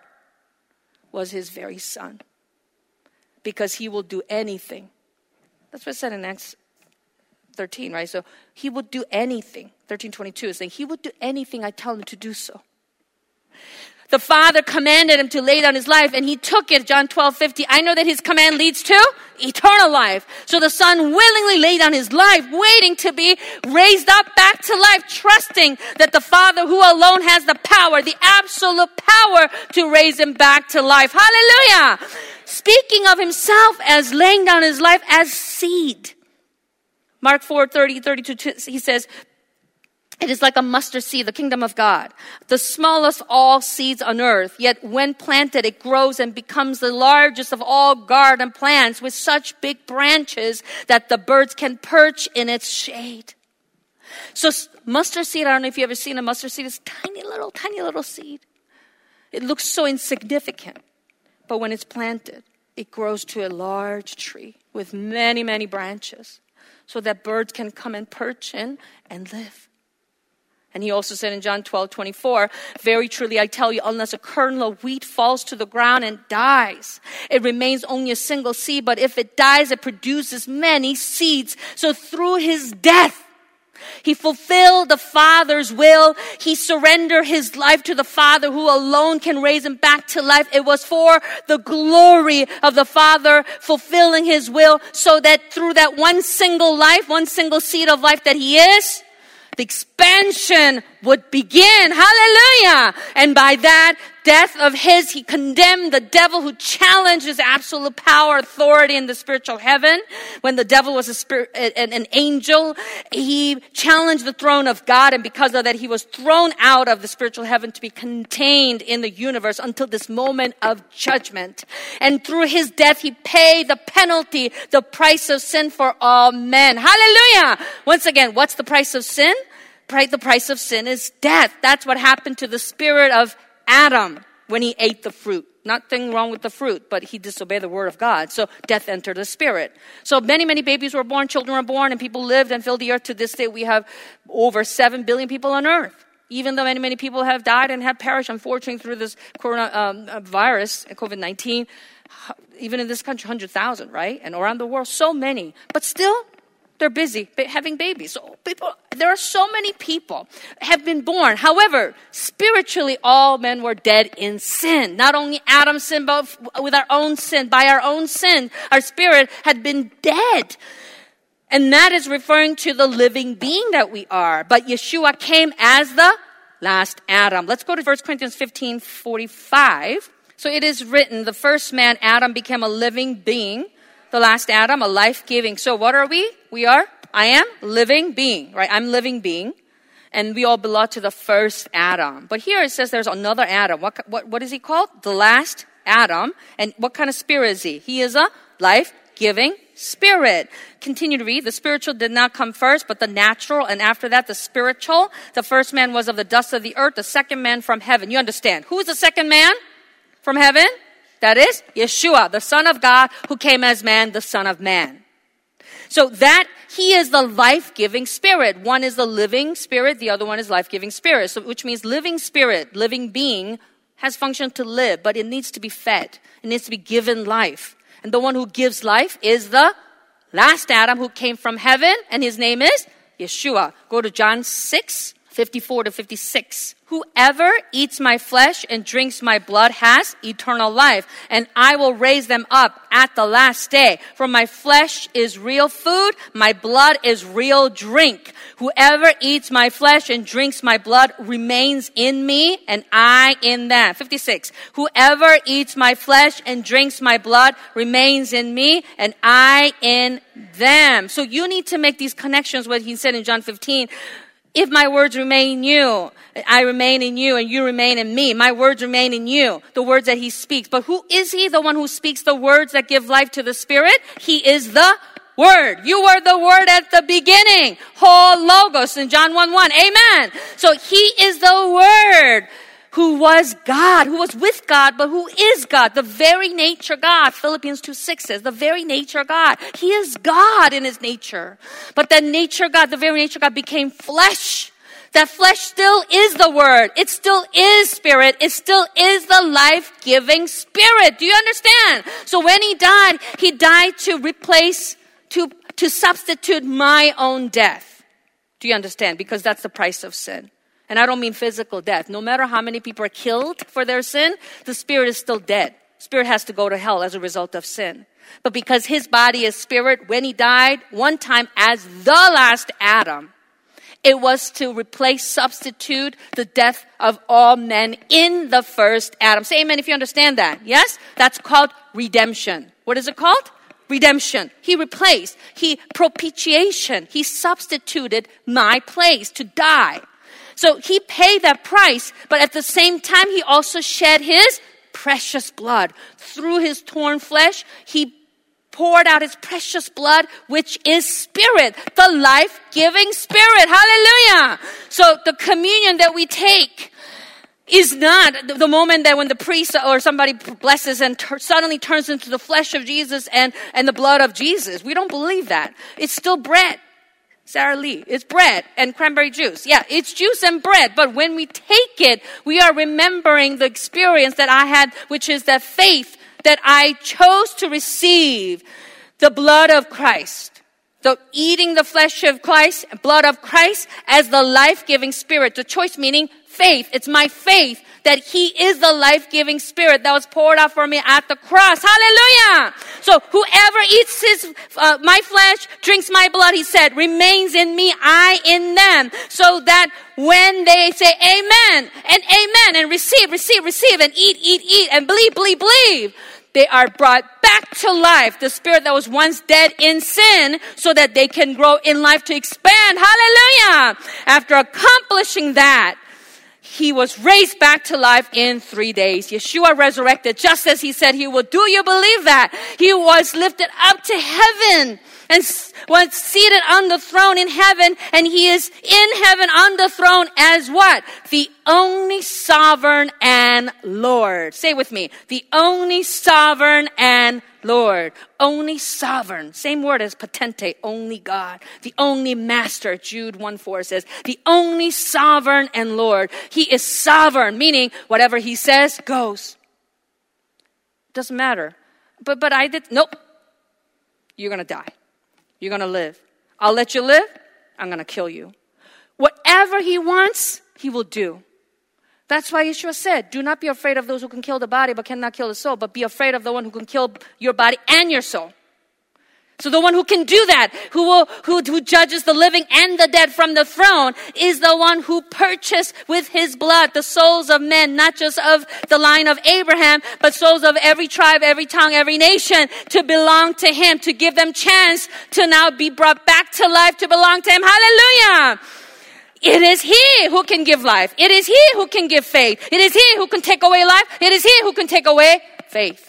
was his very Son, because he will do anything. That's what it said in Acts 13, right? So he will do anything. 13:22 is saying he will do anything I tell him to do so. The Father commanded him to lay down his life, and he took it. John 12:50. I know that his command leads to eternal life. So the Son willingly laid down his life, waiting to be raised up back to life, trusting that the Father, who alone has the power, the absolute power to raise him back to life. Hallelujah! Speaking of himself as laying down his life as seed. Mark 4:30-32, he says, It is like a mustard seed, the kingdom of God. The smallest of all seeds on earth, yet when planted, it grows and becomes the largest of all garden plants with such big branches that the birds can perch in its shade. So mustard seed, I don't know if you've ever seen a mustard seed. It's tiny little seed. It looks so insignificant. But when it's planted, it grows to a large tree with many, many branches so that birds can come and perch in and live. And he also said in John 12:24, very truly I tell you, unless a kernel of wheat falls to the ground and dies, it remains only a single seed. But if it dies, it produces many seeds. So through his death, he fulfilled the Father's will. He surrendered his life to the Father who alone can raise him back to life. It was for the glory of the Father fulfilling his will so that through that one single life, one single seed of life that he is, the expansion would begin. Hallelujah. And by that death of his, he condemned the devil who challenged his absolute power, authority in the spiritual heaven. When the devil was an angel, he challenged the throne of God. And because of that, he was thrown out of the spiritual heaven to be contained in the universe until this moment of judgment. And through his death, he paid the penalty, the price of sin for all men. Hallelujah. Once again, what's the price of sin? The price of sin is death. That's what happened to the spirit of Adam when he ate the fruit. Nothing wrong with the fruit, but he disobeyed the word of God. So death entered the spirit. So many, many babies were born, children were born, and people lived and filled the earth. To this day, we have over 7 billion people on earth. Even though many, many people have died and have perished, unfortunately, through this coronavirus, COVID-19, even in this country, 100,000, right? And around the world, so many. But still, they're busy having babies. So there are so many people have been born. However, spiritually, all men were dead in sin. Not only Adam's sin, but with our own sin. By our own sin, our spirit had been dead. And that is referring to the living being that we are. But Yeshua came as the last Adam. Let's go to 1 Corinthians 15:45. So it is written, the first man, Adam, became a living being. The last Adam, a life-giving. So what are we? I am living being, right? I'm living being. And we all belong to the first Adam. But here it says there's another Adam. What is he called? The last Adam. And what kind of spirit is he? He is a life-giving spirit. Continue to read. The spiritual did not come first, but the natural. And after that, the spiritual. The first man was of the dust of the earth. The second man from heaven. You understand. Who is the second man from heaven? That is Yeshua, the Son of God, who came as man, the Son of Man. So that he is the life-giving spirit. One is the living spirit, the other one is life-giving spirit. So which means living spirit, living being, has function to live, but it needs to be fed. It needs to be given life. And the one who gives life is the last Adam who came from heaven, and his name is Yeshua. Go to John 6:54-56. Whoever eats my flesh and drinks my blood has eternal life, and I will raise them up at the last day. For my flesh is real food, my blood is real drink. Whoever eats my flesh and drinks my blood remains in me, and I in them. 56. Whoever eats my flesh and drinks my blood remains in me, and I in them. So you need to make these connections, what he said in John 15. If my words remain in you, I remain in you, and you remain in me. My words remain in you, the words that he speaks. But who is he, the one who speaks the words that give life to the Spirit? He is the Word. You were the Word at the beginning. Whole Logos in John 1:1. Amen. So he is the Word who was God, who was with God, but who is God, the very nature God. Philippians 2:6 says, the very nature God. He is God in his nature. But that nature God, the very nature God became flesh. That flesh still is the Word. It still is Spirit. It still is the life-giving Spirit. Do you understand? So when he died to replace, to substitute my own death. Do you understand? Because that's the price of sin. And I don't mean physical death. No matter how many people are killed for their sin, the spirit is still dead. Spirit has to go to hell as a result of sin. But because his body is spirit, when he died one time as the last Adam, it was to replace, substitute the death of all men in the first Adam. Say amen if you understand that. Yes? That's called redemption. What is it called? redemption. He replaced. Propitiation. He substituted my place to die. So he paid that price, but at the same time, he also shed his precious blood. Through his torn flesh, he poured out his precious blood, which is spirit, the life-giving spirit. Hallelujah! So the communion that we take is not the moment that when the priest or somebody blesses and suddenly turns into the flesh of Jesus and the blood of Jesus. We don't believe that. It's still bread. Sarah Lee, it's bread and cranberry juice. Yeah, it's juice and bread. But when we take it, we are remembering the experience that I had, which is that faith that I chose to receive the blood of Christ. The eating the flesh of Christ, blood of Christ as the life-giving spirit. The choice meaning faith. It's my faith that he is the life-giving spirit that was poured out for me at the cross. Hallelujah! So whoever eats my flesh, drinks my blood, he said, remains in me, I in them. So that when they say amen and receive and eat and believe, they are brought back to life. The spirit that was once dead in sin so that they can grow in life to expand. Hallelujah! After accomplishing that, he was raised back to life in 3 days. Yeshua resurrected just as he said he would. Do you believe that? He was lifted up to heaven and was seated on the throne in heaven, and he is in heaven on the throne as what? The only sovereign and Lord. Say with me. The only sovereign and Lord. Only sovereign. Same word as potente. Only God. The only master. Jude 1:4 says, the only sovereign and Lord. He is sovereign, meaning whatever he says goes. Doesn't matter. But I did, nope. You're going to die. You're going to live. I'll let you live. I'm going to kill you. Whatever he wants, he will do. That's why Yeshua said, do not be afraid of those who can kill the body but cannot kill the soul, but be afraid of the one who can kill your body and your soul. So the one who can do that, who judges the living and the dead from the throne, is the one who purchased with his blood the souls of men, not just of the line of Abraham, but souls of every tribe, every tongue, every nation, to belong to him, to give them chance to now be brought back to life, to belong to him. Hallelujah! It is he who can give life. It is he who can give faith. It is he who can take away life. It is he who can take away faith.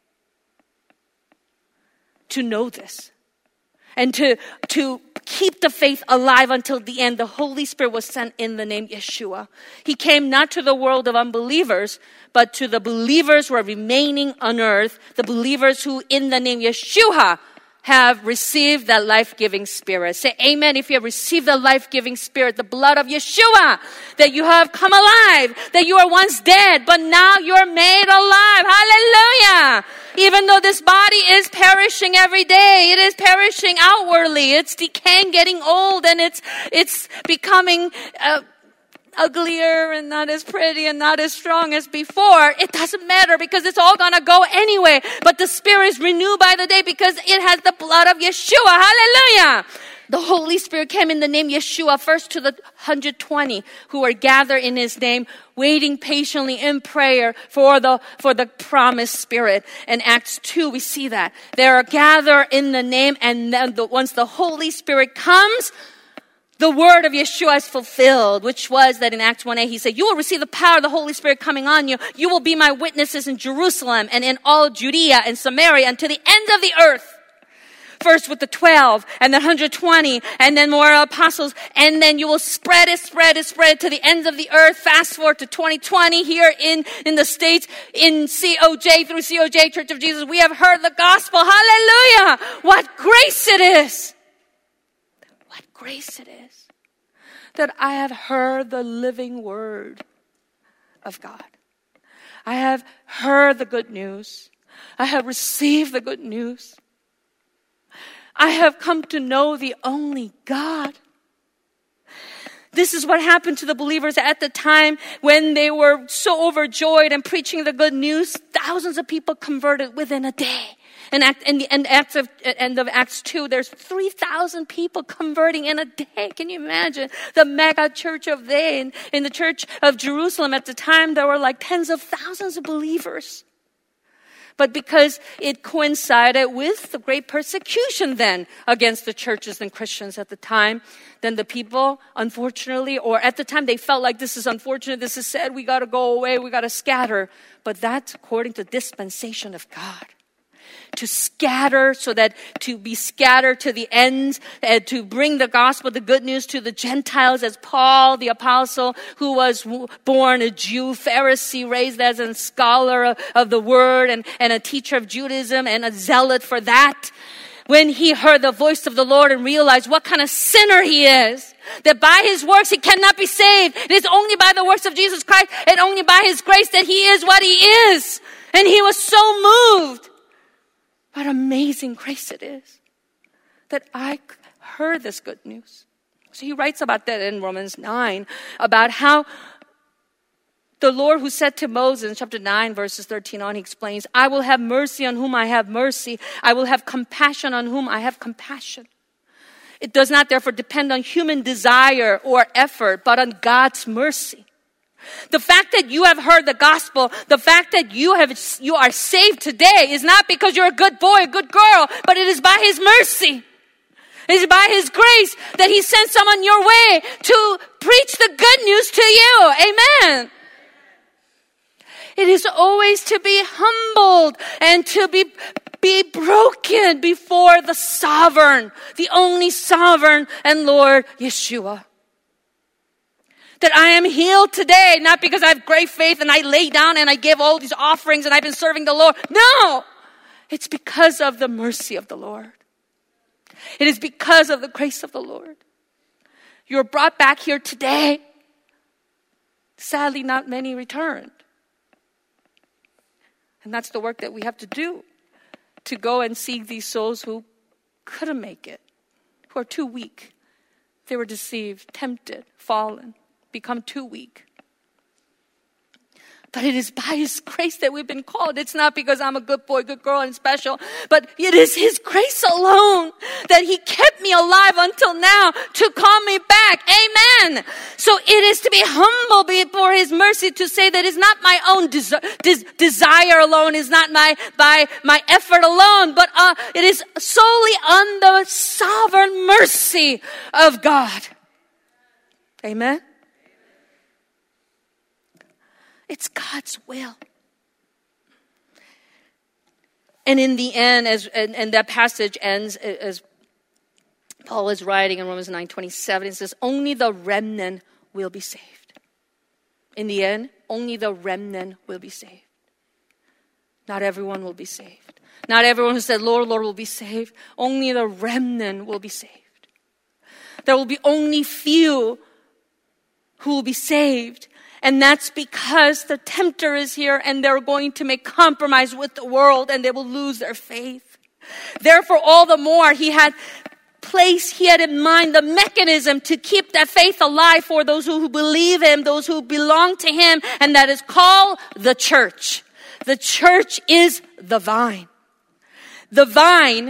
To know this and to keep the faith alive until the end, the Holy Spirit was sent in the name Yeshua. He came not to the world of unbelievers, but to the believers who are remaining on earth, the believers who in the name Yeshua have received that life-giving spirit. Say amen if you have received the life-giving spirit, the blood of Yeshua, that you have come alive, that you were once dead, but now you're made alive. Hallelujah! Even though this body is perishing every day, it is perishing outwardly, it's decaying, getting old, and it's becoming uglier and not as pretty and not as strong as before. It doesn't matter because it's all gonna go anyway. But the spirit is renewed by the day because it has the blood of Yeshua. Hallelujah! The Holy Spirit came in the name Yeshua first to the 120 who were gathered in his name, waiting patiently in prayer for the promised Spirit. In Acts 2, we see that. They are gathered in the name, and then once the Holy Spirit comes, the word of Yeshua is fulfilled, which was that in Acts 1:8, he said, you will receive the power of the Holy Spirit coming on you. You will be my witnesses in Jerusalem and in all Judea and Samaria and to the ends of the earth. First with the 12 and then 120 and then more apostles. And then you will spread it to the ends of the earth. Fast forward to 2020 here in the States, in COJ, through COJ, Church of Jesus. We have heard the gospel. Hallelujah! What grace it is. What grace it is that I have heard the living word of God. I have heard the good news. I have received the good news. I have come to know the only God. This is what happened to the believers at the time when they were so overjoyed and preaching the good news. Thousands of people converted within a day. In the end of Acts 2, there's 3,000 people converting in a day. Can you imagine? The mega church of in the church of Jerusalem at the time, there were like tens of thousands of believers. but because it coincided with the great persecution then against the churches and Christians at the time, then the people, unfortunately, or at the time they felt like this is unfortunate, this is sad, we got to go away, we got to scatter. But that's according to dispensation of God. To scatter, so that to be scattered to the ends, and to bring the gospel, the good news to the Gentiles, as Paul, the apostle, who was born a Jew, Pharisee, raised as a scholar of the word, and a teacher of Judaism, and a zealot for that. When he heard the voice of the Lord and realized what kind of sinner he is, that by his works he cannot be saved. It is only by the works of Jesus Christ and only by his grace that he is what he is. And he was so moved. What amazing grace it is that I heard this good news. So he writes about that in Romans 9, about how the Lord who said to Moses in chapter 9, verses 13 on, he explains, I will have mercy on whom I have mercy. I will have compassion on whom I have compassion. It does not therefore depend on human desire or effort, but on God's mercy. The fact that you have heard the gospel, the fact that you are saved today is not because you're a good boy, a good girl, but it is by his mercy. It is by his grace that he sent someone your way to preach the good news to you. Amen. It is always to be humbled and to be broken before the sovereign, the only sovereign and Lord Yeshua. That I am healed today, not because I have great faith and I lay down and I give all these offerings and I've been serving the Lord. No! It's because of the mercy of the Lord. It is because of the grace of the Lord. You're brought back here today. Sadly, not many returned. And that's the work that we have to do, to go and seek these souls who couldn't make it, who are too weak. They were deceived, tempted, fallen, become too weak. But it is by his grace that we've been called. It's not because I'm a good boy, good girl, and special, but it is his grace alone that he kept me alive until now to call me back. Amen. So it is to be humble before his mercy, to say that it's not my own desire alone, it's not by my effort alone, but it is solely on the sovereign mercy of God. Amen. It's God's will. And in the end, and that passage ends as Paul is writing in Romans 9:27, it says, only the remnant will be saved. In the end, only the remnant will be saved. Not everyone will be saved. Not everyone who said, Lord, Lord, will be saved. Only the remnant will be saved. There will be only few who will be saved. And that's because the tempter is here and they're going to make compromise with the world and they will lose their faith. Therefore, all the more he had in mind the mechanism to keep that faith alive for those who believe him, those who belong to him, and that is called the church. The church is the vine. The vine,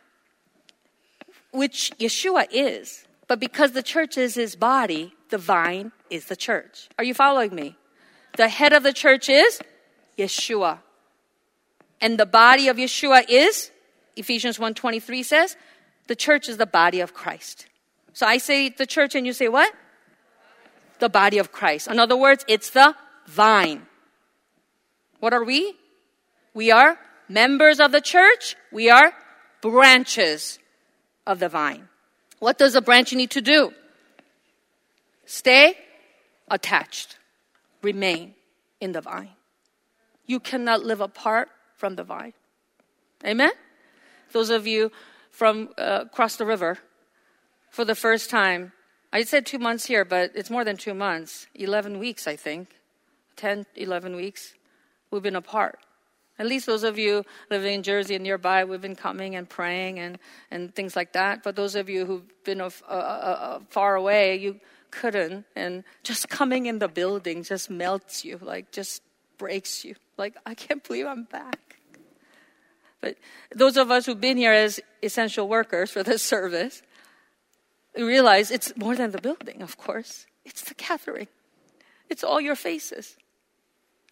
which Yeshua is, but because the church is his body, the vine is the church. Are you following me? The head of the church is Yeshua. And the body of Yeshua is, Ephesians 1:23 says, the church is the body of Christ. So I say the church and you say what? The body of Christ. In other words, it's the vine. What are we? We are members of the church. We are branches of the vine. What does a branch need to do? Stay attached. Remain in the vine. You cannot live apart from the vine. Amen? Those of you from across the river, for the first time, I said 2 months here, but it's more than 2 months. 11 weeks, I think. 10, 11 weeks. We've been apart. At least those of you living in Jersey and nearby, we've been coming and praying and things like that. But those of you who've been far away, you couldn't. And just coming in the building just melts you, like just breaks you. Like, I can't believe I'm back. But those of us who've been here as essential workers for this service, we realize it's more than the building, of course. It's the gathering. It's all your faces.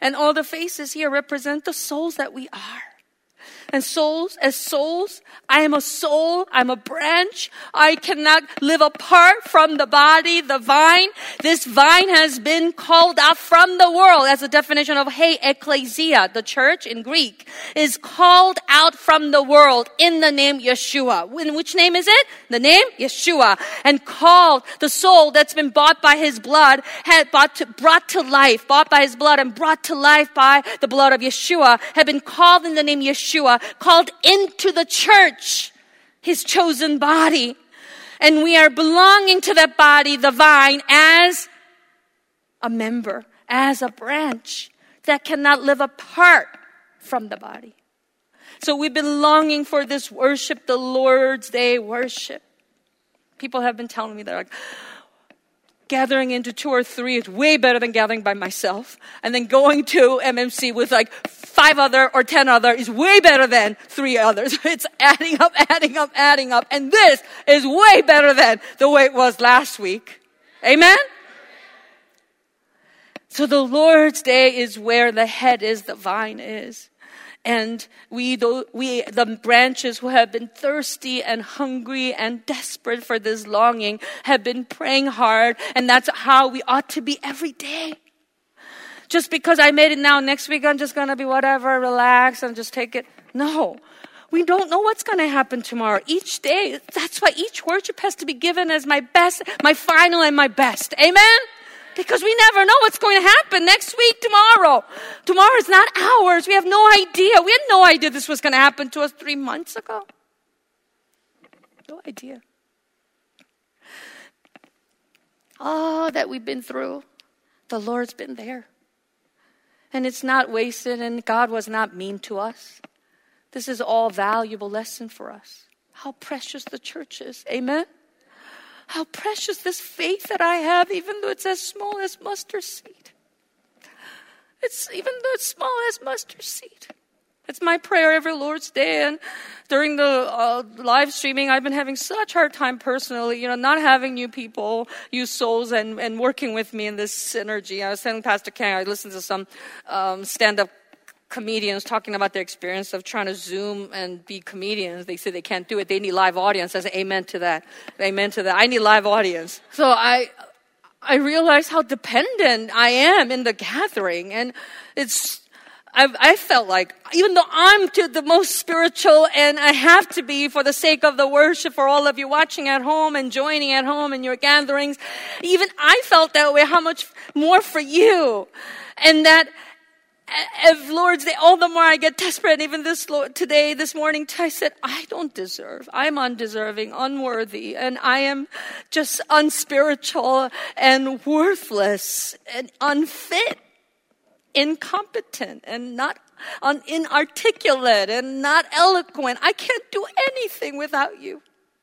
And all the faces here represent the souls that we are. And souls, I am a soul, I'm a branch. I cannot live apart from the body, the vine. This vine has been called out from the world as a definition of, hey, ecclesia, the church in Greek, is called out from the world in the name Yeshua. In which name is it? The name Yeshua. And called, the soul that's been bought by his blood, brought to life, bought by his blood and brought to life by the blood of Yeshua, have been called in the name Yeshua, called into the church, his chosen body. And we are belonging to that body, the vine, as a member, as a branch that cannot live apart from the body. So we've been longing for this worship, the Lord's Day worship. People have been telling me that, like, gathering into 2 or 3 is way better than gathering by myself. And then going to MMC with like 5 other or 10 other is way better than 3 others. It's adding up. And this is way better than the way it was last week. Amen? So the Lord's Day is where the head is, the vine is. And we, the branches who have been thirsty and hungry and desperate for this longing, have been praying hard. And that's how we ought to be every day. Just because I made it now, next week I'm just going to be whatever, relax and just take it. No. We don't know what's going to happen tomorrow. Each day, that's why each worship has to be given as my best, my final and my best. Amen? Because we never know what's going to happen next week, tomorrow. Tomorrow is not ours. We have no idea. We had no idea this was going to happen to us 3 months ago. No idea. All that we've been through, the Lord's been there. And it's not wasted, and God was not mean to us. This is all valuable lesson for us. How precious the church is. Amen? How precious this faith that I have, even though it's as small as mustard seed. Even though it's small as mustard seed. It's my prayer every Lord's Day. And during the live streaming, I've been having such hard time personally, not having new people, new souls, and working with me in this synergy. I was telling Pastor Kang, I listened to some stand-up comedians talking about their experience of trying to Zoom and be comedians. They say they can't do it. They need live audience. I say amen to that. Amen to that. I need live audience. So I realized how dependent I am in the gathering. And I felt like, even though I'm the most spiritual and I have to be for the sake of the worship for all of you watching at home and joining at home in your gatherings, even I felt that way, how much more for you. And that if Lord's Day, all the more I get desperate. Even this morning, I said, I don't deserve. I'm undeserving, unworthy, and I am just unspiritual and worthless and unfit, incompetent, and not inarticulate and not eloquent. I can't do anything without you.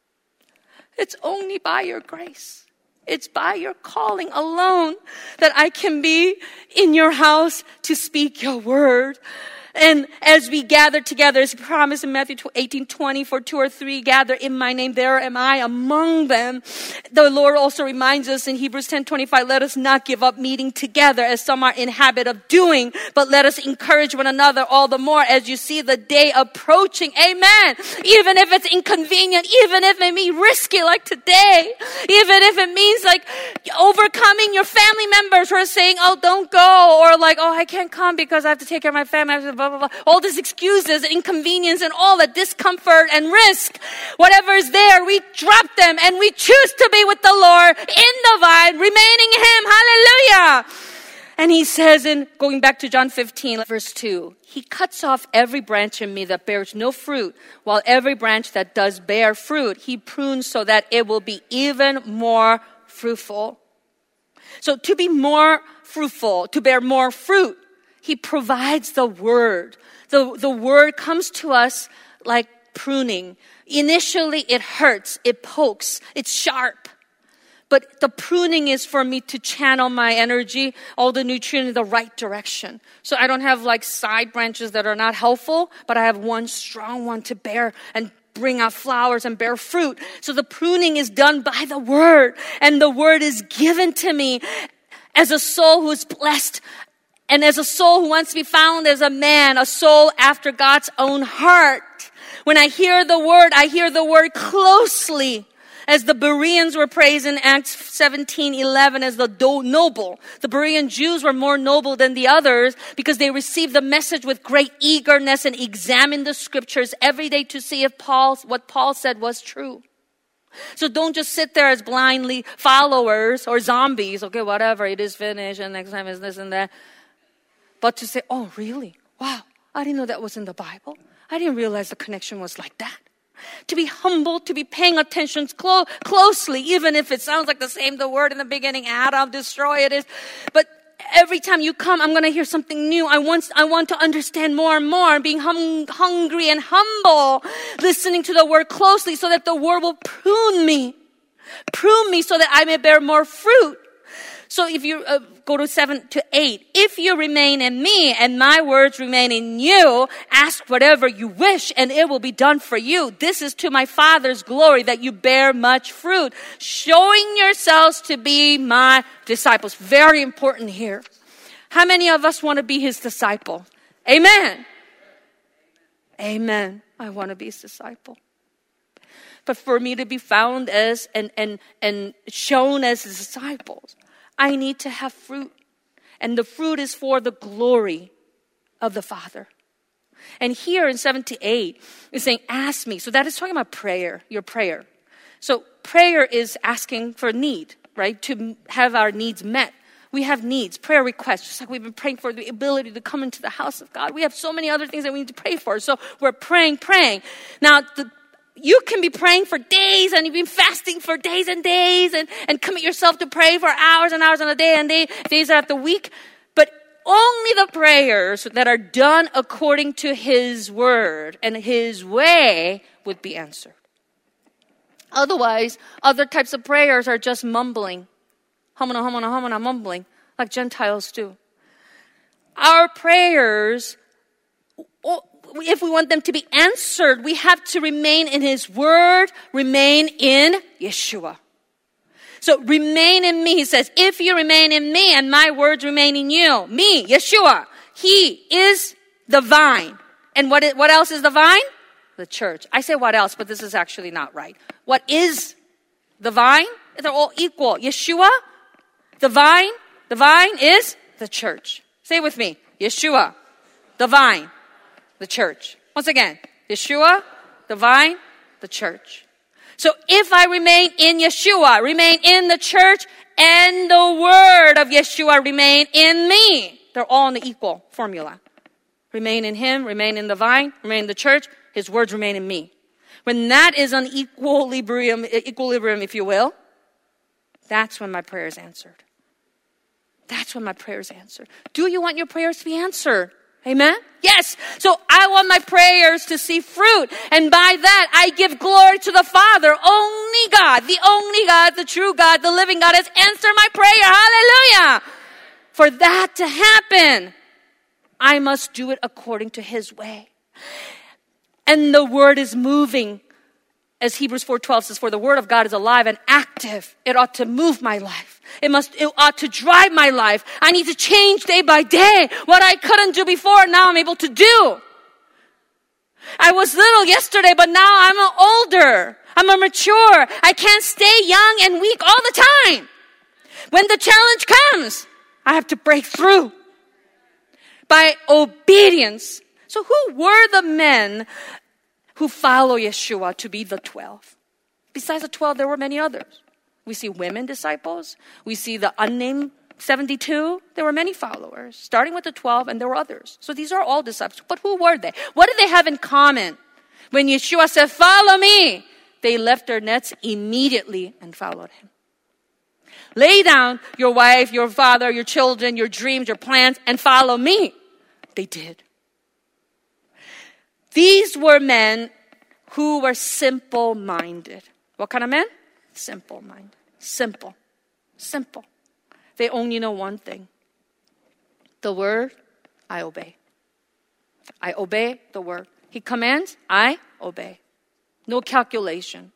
It's only by your grace. It's by your calling alone that I can be in your house to speak your word. And as we gather together, as promised in Matthew 18:20, for 2 or 3 gather in my name, there am I among them. The Lord also reminds us in Hebrews 10:25, let us not give up meeting together as some are in habit of doing, but let us encourage one another all the more as you see the day approaching. Amen. Even if it's inconvenient, even if it means risky like today, even if it means like overcoming your family members who are saying, oh, don't go, or like, oh, I can't come because I have to take care of my family. Blah, blah, blah. All these excuses, inconvenience, and all the discomfort and risk, whatever is there, we drop them and we choose to be with the Lord in the vine, remaining in Him. Hallelujah. And He says going back to John 15, verse 2, He cuts off every branch in me that bears no fruit, while every branch that does bear fruit, He prunes so that it will be even more fruitful. So to be more fruitful, to bear more fruit, He provides the word. The word comes to us like pruning. Initially, it hurts, it pokes, it's sharp. But the pruning is for me to channel my energy, all the nutrients in the right direction. So I don't have like side branches that are not helpful, but I have one strong one to bear and bring out flowers and bear fruit. So the pruning is done by the word. And the word is given to me as a soul who's blessed And as a soul who wants to be found as a man, a soul after God's own heart, when I hear the word closely. As the Bereans were praised in Acts 17:11 as the noble. The Berean Jews were more noble than the others because they received the message with great eagerness and examined the scriptures every day to see if what Paul said was true. So don't just sit there as blindly followers or zombies. Okay, whatever, it is finished and next time is this and that. But to say, oh, really? Wow, I didn't know that was in the Bible. I didn't realize the connection was like that. To be humble, to be paying attention closely, even if it sounds like the word in the beginning, Adam, destroy it. But every time you come, I'm going to hear something new. I want to understand more and more, being hungry and humble, listening to the word closely so that the word will prune me so that I may bear more fruit. So if you go to 7 to 8, if you remain in me and my words remain in you, ask whatever you wish and it will be done for you. This is to my Father's glory that you bear much fruit, showing yourselves to be my disciples. Very important here. How many of us want to be his disciple? Amen. Amen. I want to be his disciple. But for me to be found as and shown as his disciples, I need to have fruit. And the fruit is for the glory of the Father. And here in 7 to 8, it's saying, ask me. So that is talking about prayer, your prayer. So prayer is asking for need, right? To have our needs met. We have needs, prayer requests, just like we've been praying for the ability to come into the house of God. We have so many other things that we need to pray for. So we're praying. Now, you can be praying for days and you've been fasting for days and days and commit yourself to pray for hours and hours on a day and days out of the week. But only the prayers that are done according to his word and his way would be answered. Otherwise, other types of prayers are just mumbling. Humana, mumbling, like Gentiles do. Our prayers, if we want them to be answered, we have to remain in his word, remain in Yeshua. So remain in me, he says, if you remain in me and my words remain in you, me, Yeshua, he is the vine. And what else is the vine? The church. I say what else, but this is actually not right. What is the vine? They're all equal. Yeshua, the vine is the church. Say it with me. Yeshua, the vine. The church. Once again, Yeshua, the vine, the church. So if I remain in Yeshua, remain in the church, and the word of Yeshua remain in me, they're all in the equal formula. Remain in him, remain in the vine, remain in the church, his words remain in me. When that is an equilibrium, if you will, that's when my prayer is answered. That's when my prayer is answered. Do you want your prayers to be answered? Amen? Yes. So I want my prayers to see fruit. And by that, I give glory to the Father. Only God, the true God, the living God has answered my prayer. Hallelujah. For that to happen, I must do it according to his way. And the word is moving. As Hebrews 4:12 says, for the word of God is alive and active. It ought to move my life. It ought to drive my life. I need to change day by day. What I couldn't do before, now I'm able to do. I was little yesterday, but now I'm older. I'm mature. I can't stay young and weak all the time. When the challenge comes, I have to break through by obedience. So who were the men who follow Yeshua to be the 12? Besides the 12, there were many others. We see women disciples. We see the unnamed 72. There were many followers, starting with the 12, and there were others. So these are all disciples. But who were they? What did they have in common? When Yeshua said, follow me, they left their nets immediately and followed him. Lay down your wife, your father, your children, your dreams, your plans, and follow me. They did. These were men who were simple-minded. What kind of men? Simple-minded. Simple. They only know one thing. The word, I obey. I obey the word. He commands, I obey. No calculation.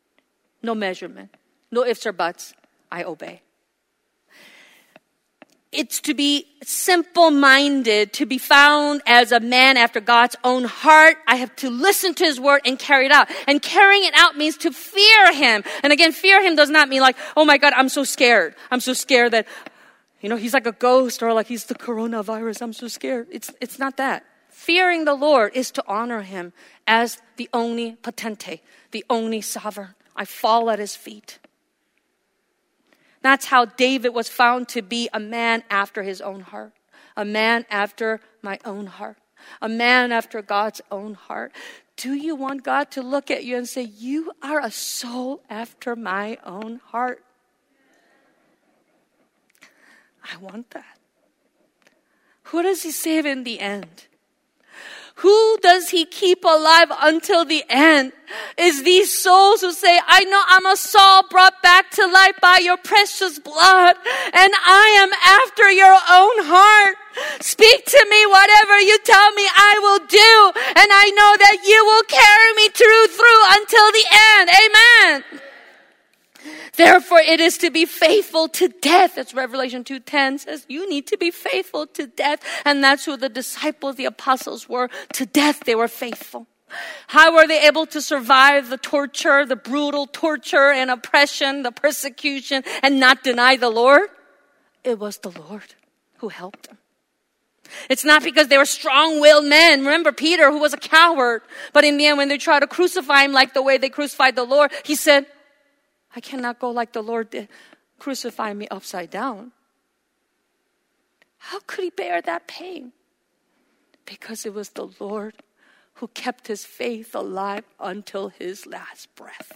No measurement. No ifs or buts. I obey. it's to be simple-minded, to be found as a man after God's own heart. I have to listen to his word and carry it out. And carrying it out means to fear him. And again, fear him does not mean like, oh my God, I'm so scared. I'm so scared that, he's like a ghost or like he's the coronavirus. I'm so scared. It's not that. Fearing the Lord is to honor him as the omnipotent, the only sovereign. I fall at his feet. That's how David was found to be a man after his own heart. A man after my own heart. A man after God's own heart. Do you want God to look at you and say, you are a soul after my own heart? I want that. Who does he save in the end? Who does he keep alive until the end? Is these souls who say, I know I'm a soul brought back to life by your precious blood, and I am after your own heart. Speak to me, whatever you tell me, I will do, and I know that you will carry me through until the end. Amen. Therefore, it is to be faithful to death. That's Revelation 2:10 says, you need to be faithful to death. And that's who the disciples, the apostles were. To death, they were faithful. How were they able to survive the torture, the brutal torture and oppression, the persecution, and not deny the Lord? It was the Lord who helped them. It's not because they were strong-willed men. Remember Peter, who was a coward. But in the end, when they tried to crucify him like the way they crucified the Lord, he said, I cannot go like the Lord did, crucify me upside down. How could he bear that pain? Because it was the Lord who kept his faith alive until his last breath.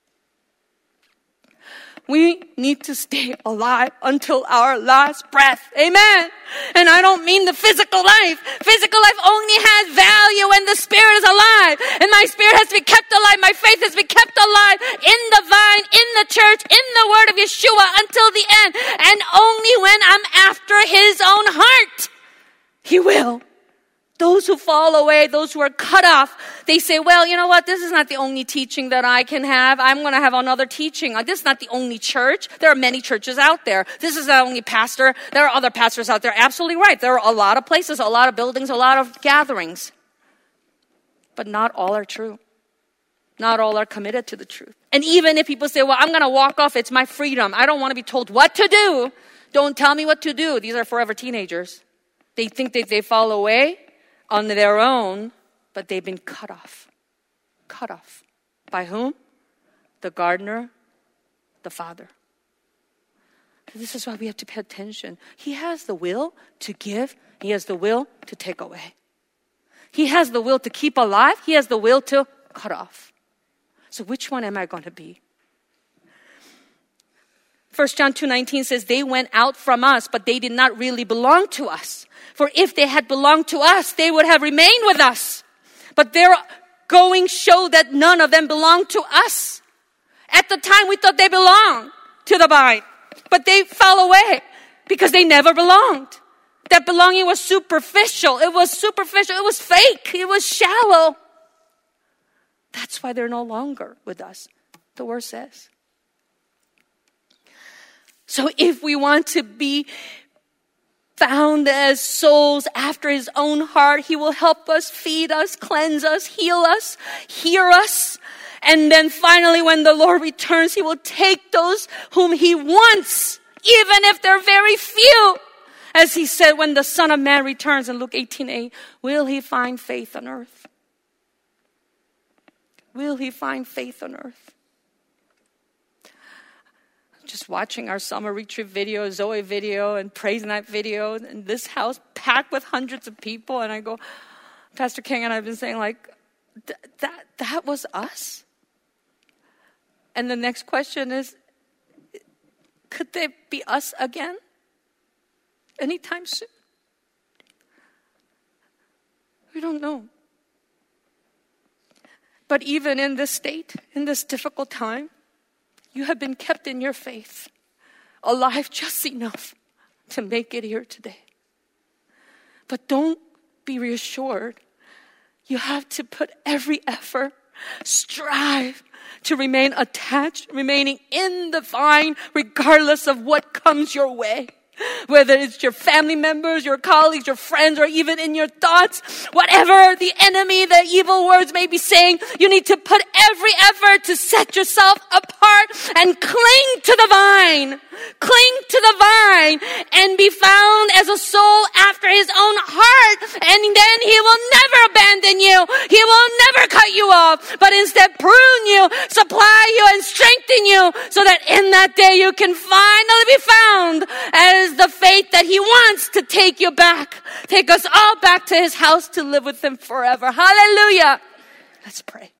We need to stay alive until our last breath. Amen. And I don't mean the physical life. Physical life only has value when the spirit is alive. And my spirit has to be kept alive. My faith has to be kept alive in the vine, in the church, in the word of Yeshua until the end. And only when I'm after his own heart, he will. Those who fall away, those who are cut off, they say, well, you know what? This is not the only teaching that I can have. I'm going to have another teaching. This is not the only church. There are many churches out there. This is not only pastor. There are other pastors out there. Absolutely right. There are a lot of places, a lot of buildings, a lot of gatherings. But not all are true. Not all are committed to the truth. And even if people say, well, I'm going to walk off. It's my freedom. I don't want to be told what to do. Don't tell me what to do. These are forever teenagers. They think that they fall away on their own, but they've been cut off. Cut off. By whom? The gardener, the Father. This is why we have to pay attention. He has the will to give. He has the will to take away. He has the will to keep alive. He has the will to cut off. So which one am I going to be? 1 John 2:19 says, they went out from us, but they did not really belong to us. For if they had belonged to us, they would have remained with us. But their going showed that none of them belonged to us. At the time, we thought they belonged to the vine. But they fell away because they never belonged. That belonging was superficial. It was superficial. It was fake. It was shallow. That's why they're no longer with us, the word says. So if we want to be found as souls after his own heart, he will help us, feed us, cleanse us, heal us, hear us. And then finally, when the Lord returns, he will take those whom he wants, even if they're very few. As he said, when the Son of Man returns in Luke 18:8, will he find faith on earth? Will he find faith on earth? Just watching our summer retreat video, Zoe video, and praise night video, and this house packed with hundreds of people. And I go, Pastor King and I've been saying, like, that was us? And the next question is, could they be us again? Anytime soon? We don't know. But even in this state, in this difficult time, you have been kept in your faith, alive just enough to make it here today. But don't be reassured. You have to put every effort, strive to remain attached, remaining in the vine, regardless of what comes your way. Whether it's your family members, your colleagues, your friends, or even in your thoughts, whatever the enemy, the evil words may be saying, you need to put every effort to set yourself apart and cling to the vine. Cling to the vine and be found as a soul after his own heart. And then he will never abandon you. He will never cut you off, but instead prune you, supply you, and strengthen you so that in that day you can finally be found as the faith that he wants to take you back. Take us all back to his house to live with him forever. Hallelujah. Let's pray.